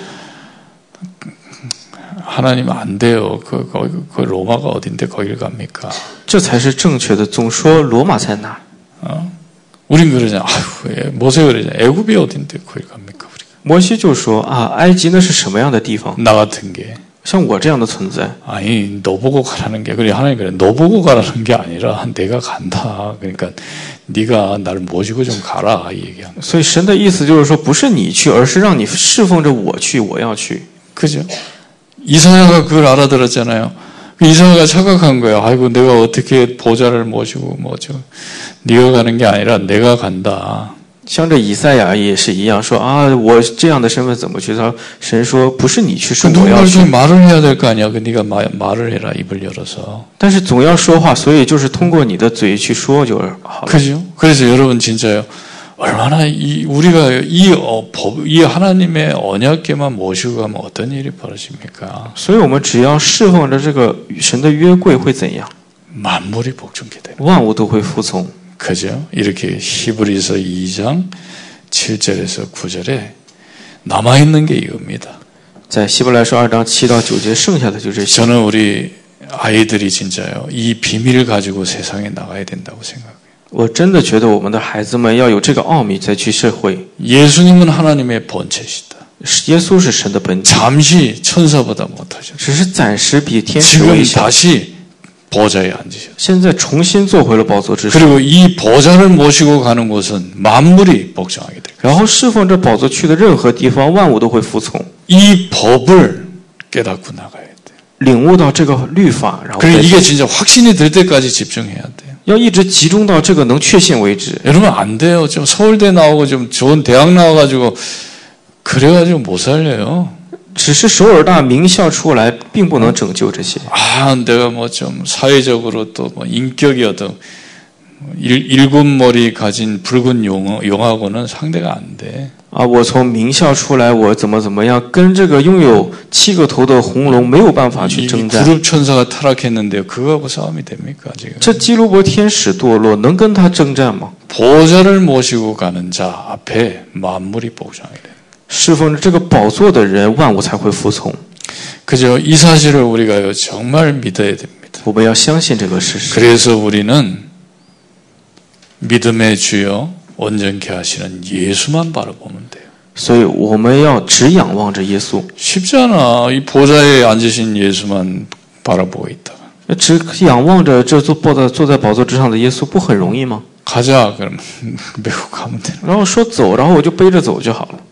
하나님 안 돼요. 그 로마가 어딘데 거길 갑니까? 这才是正确的。总说罗马在哪？ 우린 그러잖아. 아유, 모세 그러잖아. 애굽이 어딘데 거길 갑니까? 우리가. 摩西就说：“啊，埃及那是什么样的地方？ 나 같은 게. 像我这样的存在。 아니 너 보고 가라는 게 그래 하나님 그래 너 보고 가라는 게 아니라 내가 간다. 그러니까 네가 나를 모시고 좀 가라 이 얘기하는. 所以神的意思就是说，不是你去，而是让你侍奉着我去，我要去。 그죠? 이사야가 그걸 알아들었잖아요. 이사야가 착각한 거예요. 아이고 내가 어떻게 보좌를 모시고 뭐죠? 네가 가는 게 아니라 내가 간다. 像这以赛亚也是一样，说啊，我这样的身份怎么去？他神说不是你去，是我要去。 말을 해야 될 거 아니야. 그 네가 말을 해라 입을 열어서. 但是总要说话，所以就是通过你的嘴去说就好了。 그죠? 그래서 여러분 진짜요. 얼마나 우리가 이 하나님의 언약궤만 모시고 가면 어떤 일이 벌어집니까? 所以我们只要侍奉着这个神的约柜会怎样？ 만물이 복종케 되는. 万物都会服从。 그죠? 이렇게 히브리서 2장 7절에서 9절에 남아있는 게 이겁니다. 在希伯来书2章7到9节，剩下的就这些。 저는 우리 아이들이 진짜요. 이 비밀을 가지고 세상에 나가야 된다고 생각해요. 我真的觉得我们的孩子们要有这个奥秘再去社会。 예수님은 하나님의 본체시다. 耶稣是神的本体， 잠시 천사보다 못하셨다. 只是暂时比天使 지금 微小。 다시 보좌에 앉으셨다. 现在重新坐回了宝座之上， 그리고 이 보좌를 모시고 가는 곳은 만물이 복종하게 될 거예요. 然后侍奉这宝座去的任何地方，万物都会服从， 이 법을 깨닫고 나가야 돼요. 领悟到这个律法，然后 그리고 再 이게 진짜 확신이 들 때까지 집중해야 돼요. 要一直集中到这个能确信为止。 여러분 안 돼요. 좀 서울대 나오고 좀 좋은 대학 나와가지고 그래가지고 못 살려요. 只是首尔大名校出来，并不能拯救这些。 아, 내가 뭐 좀 사회적으로 또 뭐 인격이어도 일곱 머리 가진 붉은 용하고는 상대가 안 돼. 啊，我从名校出来，我怎么样，跟这个拥有7个头的红龙没有办法去 이 征战。 그룹 천사가 타락했는데요. 그거하고 싸움이 됩니까 지금? 这基路伯天使堕落，能跟他征战吗？ 보좌를 모시고 가는 자 앞에 만물이 복종하게 돼. 侍奉着这个宝座的人，万物才会服从。 그죠? 이 사실을 우리가 정말 믿어야 됩니다. 我们要相信这个事实。 그래서 우리는 믿음의 주여 온전케 하시는 예수만 바라보면 돼요. 所以我们要只仰望着耶稣。 쉽지 않아. 이 보좌에 앉으신 예수만 바라보고 있다가. 只仰望着这坐在宝座之上的耶稣，不很容易吗？ 가자 그러면 메고 가면 되는. 然后说走，然后我就背着走就好了。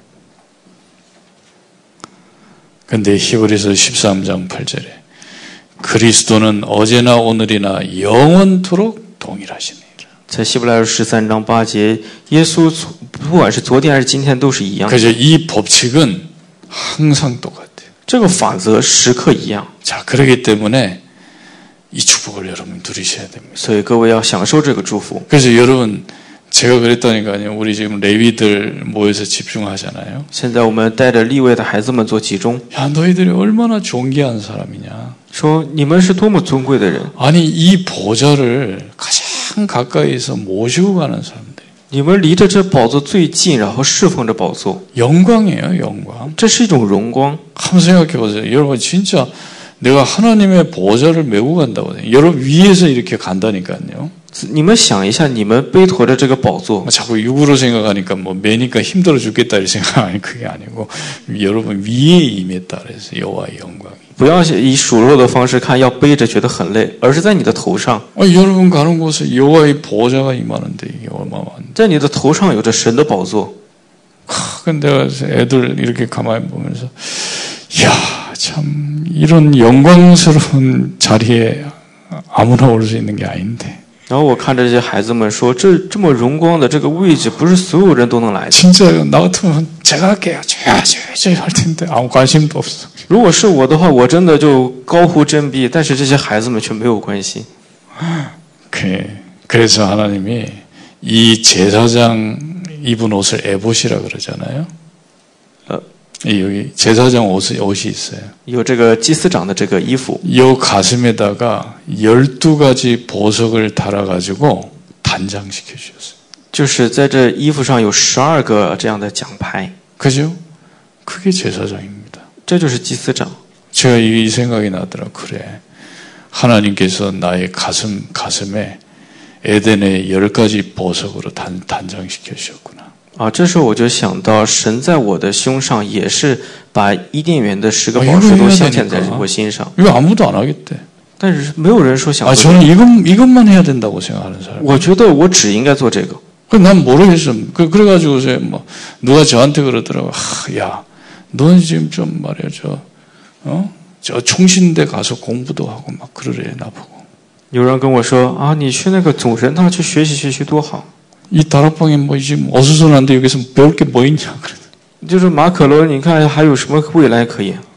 근데 히브리서 13장 8절에 그리스도는 어제나 오늘이나 영원토록 동일하시니라. 在希伯来书13章8节，耶稣不管是昨天还是今天都是一样。 그래서 이 법칙은 항상 똑같아요. 这个法则时刻一样。 자, 그렇기 때문에 이 축복을 여러분 누리셔야 됩니다. 所以各位要享受这个祝福。 그래서 여러분 제가 그랬다니까요. 우리 지금 레위들 모여서 집중하잖아요. 现在我们带着利未的孩子们做集中， 야, 너희들이 얼마나 존귀한 사람이냐. 说你们是多么尊贵的人， 아니 이 보좌를 가장 가까이서 모시고 가는 사람들. 你们离着这宝座最近，然后侍奉着宝座， 영광이에요, 영광. 这是一种荣光。 한번 생각해 보세요. 여러분 진짜 내가 하나님의 보좌를 메고 간다고 해요. 여러분 위에서 이렇게 간다니까요. 你们想一下，你们背驮着这个宝座， 자꾸 육으로 생각하니까 뭐 매니까 힘들어 죽겠다 이 생각하니 그게 아니고 여러분 위에 임했다 그래서 여호와의 영광이. 不要以属肉的方式看，要背着觉得很累，而是在你的头上， 여러분 가는 곳에 여호와의 보좌가 임하는데 이게 얼마나 많은데. 在你的头上有着神的宝座。 근데 내가 애들 이렇게 가만히 보면서 야, 참 이런 영광스러운 자리에 아무나 올 수 있는 게 아닌데. 然后我看着这些孩子们说，这么荣光的这个位置，不是所有人都能来的。 진짜요. 나 같으면 제가 할게요. 저기 할 텐데 아무 관심도 없어. 如果是我的话，我真的就高呼振臂，但是这些孩子们却没有关系。 그래서 하나님이 이 제사장 입은 옷을 에봇이라 그러잖아요. 여기 제사장 옷이 있어요. 有这个祭司长的这个衣服， 이 가슴에다가 12가지 보석을 달아가지고 단장시켜 주셨어요. 就是在这衣服上有12个这样的奖牌， 그죠? 그게 제사장입니다. 这就是祭司长。 제가 이 생각이 나더라. 그래. 하나님께서 나의 가슴에 에덴의 10가지 보석으로 단장시켜 주셨구나. 啊，这时候我就想到，神在我的胸上也是把伊甸园的10个宝石都镶嵌在我心上。 이거 아무도 안 하겠대. 但是没有人说想做。 저는 이것만 해야 된다고 생각하는 사람. 我觉得我只应该做这个。 난 모르겠어. 그래가지고 뭐 누가 저한테 그러더라고. 야, 너는 지금 좀 말이야 저 총신대 가서 공부도 하고 막 그러래 나보고. 有人跟我说啊，你去那个总神堂去学习多好。 이 다락방에 뭐 지금 어수선한데 여기서 배울 게 뭐 있냐 그래. 就是马可罗，你看还有什么未来可言？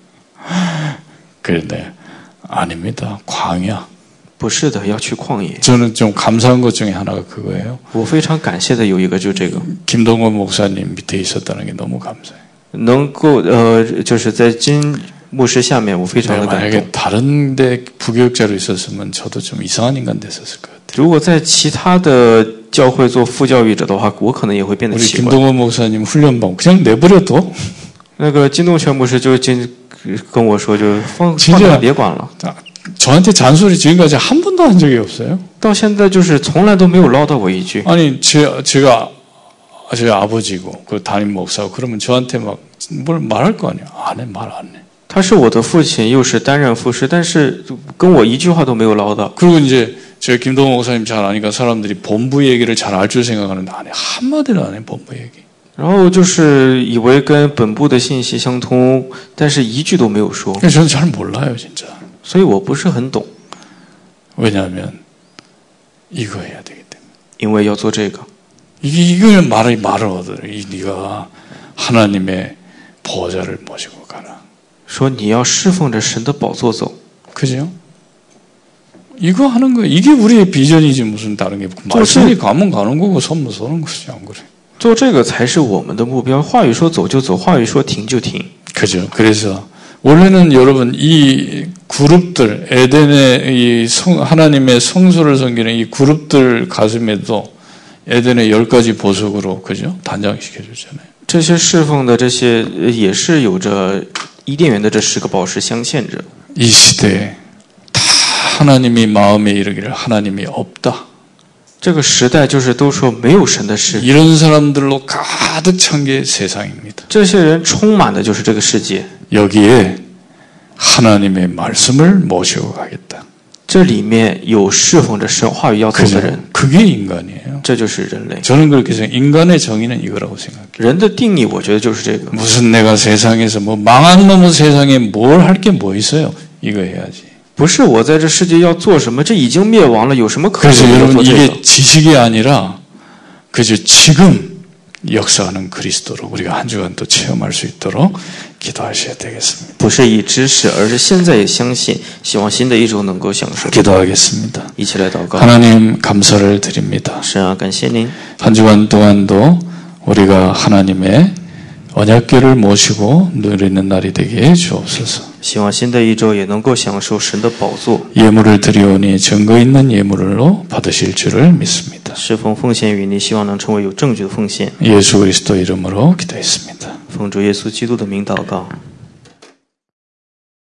그런데 아닙니다. 광야. 不是的，要去旷野。 저는 좀 감사한 것 중에 하나가 그거예요. 我非常感谢的有一个就这个， 김동건 목사님 밑에 있었다는 게 너무 감사해요. 能够就是在金牧师下面，我非常的感动。 만약에 다른데 부교육자로 있었으면 저도 좀 이상한 인간 됐었을 것 같아요. 如果在其他的教会做副教育者的话，我可能也会变得 우리 奇怪。 김동건 목사님 훈련방 그냥 내버려둬. 那个金东全牧师就跟我说，就放 진짜 他别管了。 저한테 잔소리 지금까지 한 번도 한 적이 없어요. 到现在就是从来都没有唠叨我一句。 아니 제가 제 아버지고 그 담임 목사고 그러면 저한테 막 뭘 말할 거 아니야. 안 해, 말 안 해. 他是我的父亲，又是担任副师，但是跟我一句话都没有唠叨。 그리고 이제 제가 김동원 목사님 잘 아니까 사람들이 본부 얘기를 잘 알 줄 생각하는데 안 해. 한마디를 안 해, 본부 얘기. 然后就是以为跟本部的信息相通，但是一句都没有说。 저는 잘 몰라요, 진짜. 所以我不是很懂， 왜냐하면 이거 해야 되기 때문에. 因为要做这个。 이거는 말을 얻어. 네가 하나님의 보좌를 모시고 가라. 说你要侍奉着神的宝座走， 그죠? 이거 하는 거 이게 우리의 비전이지 무슨 다른 게 말씀이 가면 가는 거고 선물 쏘는 것이지 안 그래? 做这个才是我们的目标。话语说走就走，话语说停就停。 그죠? 그래서 원래는 여러분 이 그룹들 에덴의 이 하나님의 성소를 섬기는 이 그룹들 가슴에도 에덴의 10가지 보석으로 그죠? 단장시켜 줬잖아요. 这些侍奉的这些也是有着伊甸园的这10个宝石镶嵌着。 이 시대에 다 하나님이 마음에 이르기를 하나님이 없다. 这个时代就是都说没有神的事， 이런 사람들로 가득 찬 게 세상입니다. 这些人充满的就是这个世界。 여기에 하나님의 말씀을 모시고 가겠다. 这里面有侍奉着神话语要走的人， 그게 인간이에요. 这就是人类。 저는 그렇게 생각해요. 인간의 정의는 이거라고 생각해요. 人的定义，我觉得就是这个。 무슨 내가 세상에서 뭐 망한 놈의 세상에 뭘 할 게 뭐 있어요? 이거 해야지. 不是我在这世界要做什么，这已经灭亡了，有什么可能 그래서 要 여러분 做这个？ 이게 지식이 아니라 그저 지금 역사하는 그리스도로 우리가 한 주간 또 체험할 수 있도록 기도하셔야 되겠습니다. 不是以知识，而是现在也相信，希望新的一周能够享受。 기도하겠습니다. 一起来祷告。 하나님 감사를 드립니다. 神啊，感谢您， 한 주간 동안도 우리가 하나님의 언약궤를 모시고 누리는 날이 되게 해 주옵소서. 希望新的一周也能够享受神的宝座。 예물을 드리오니 증거 있는 예물로 받으실 줄을 믿습니다. 侍奉奉献与你，希望能成为有证据的奉献。 예수 그리스도 이름으로 기도했습니다. 奉主耶稣基督的名祷告。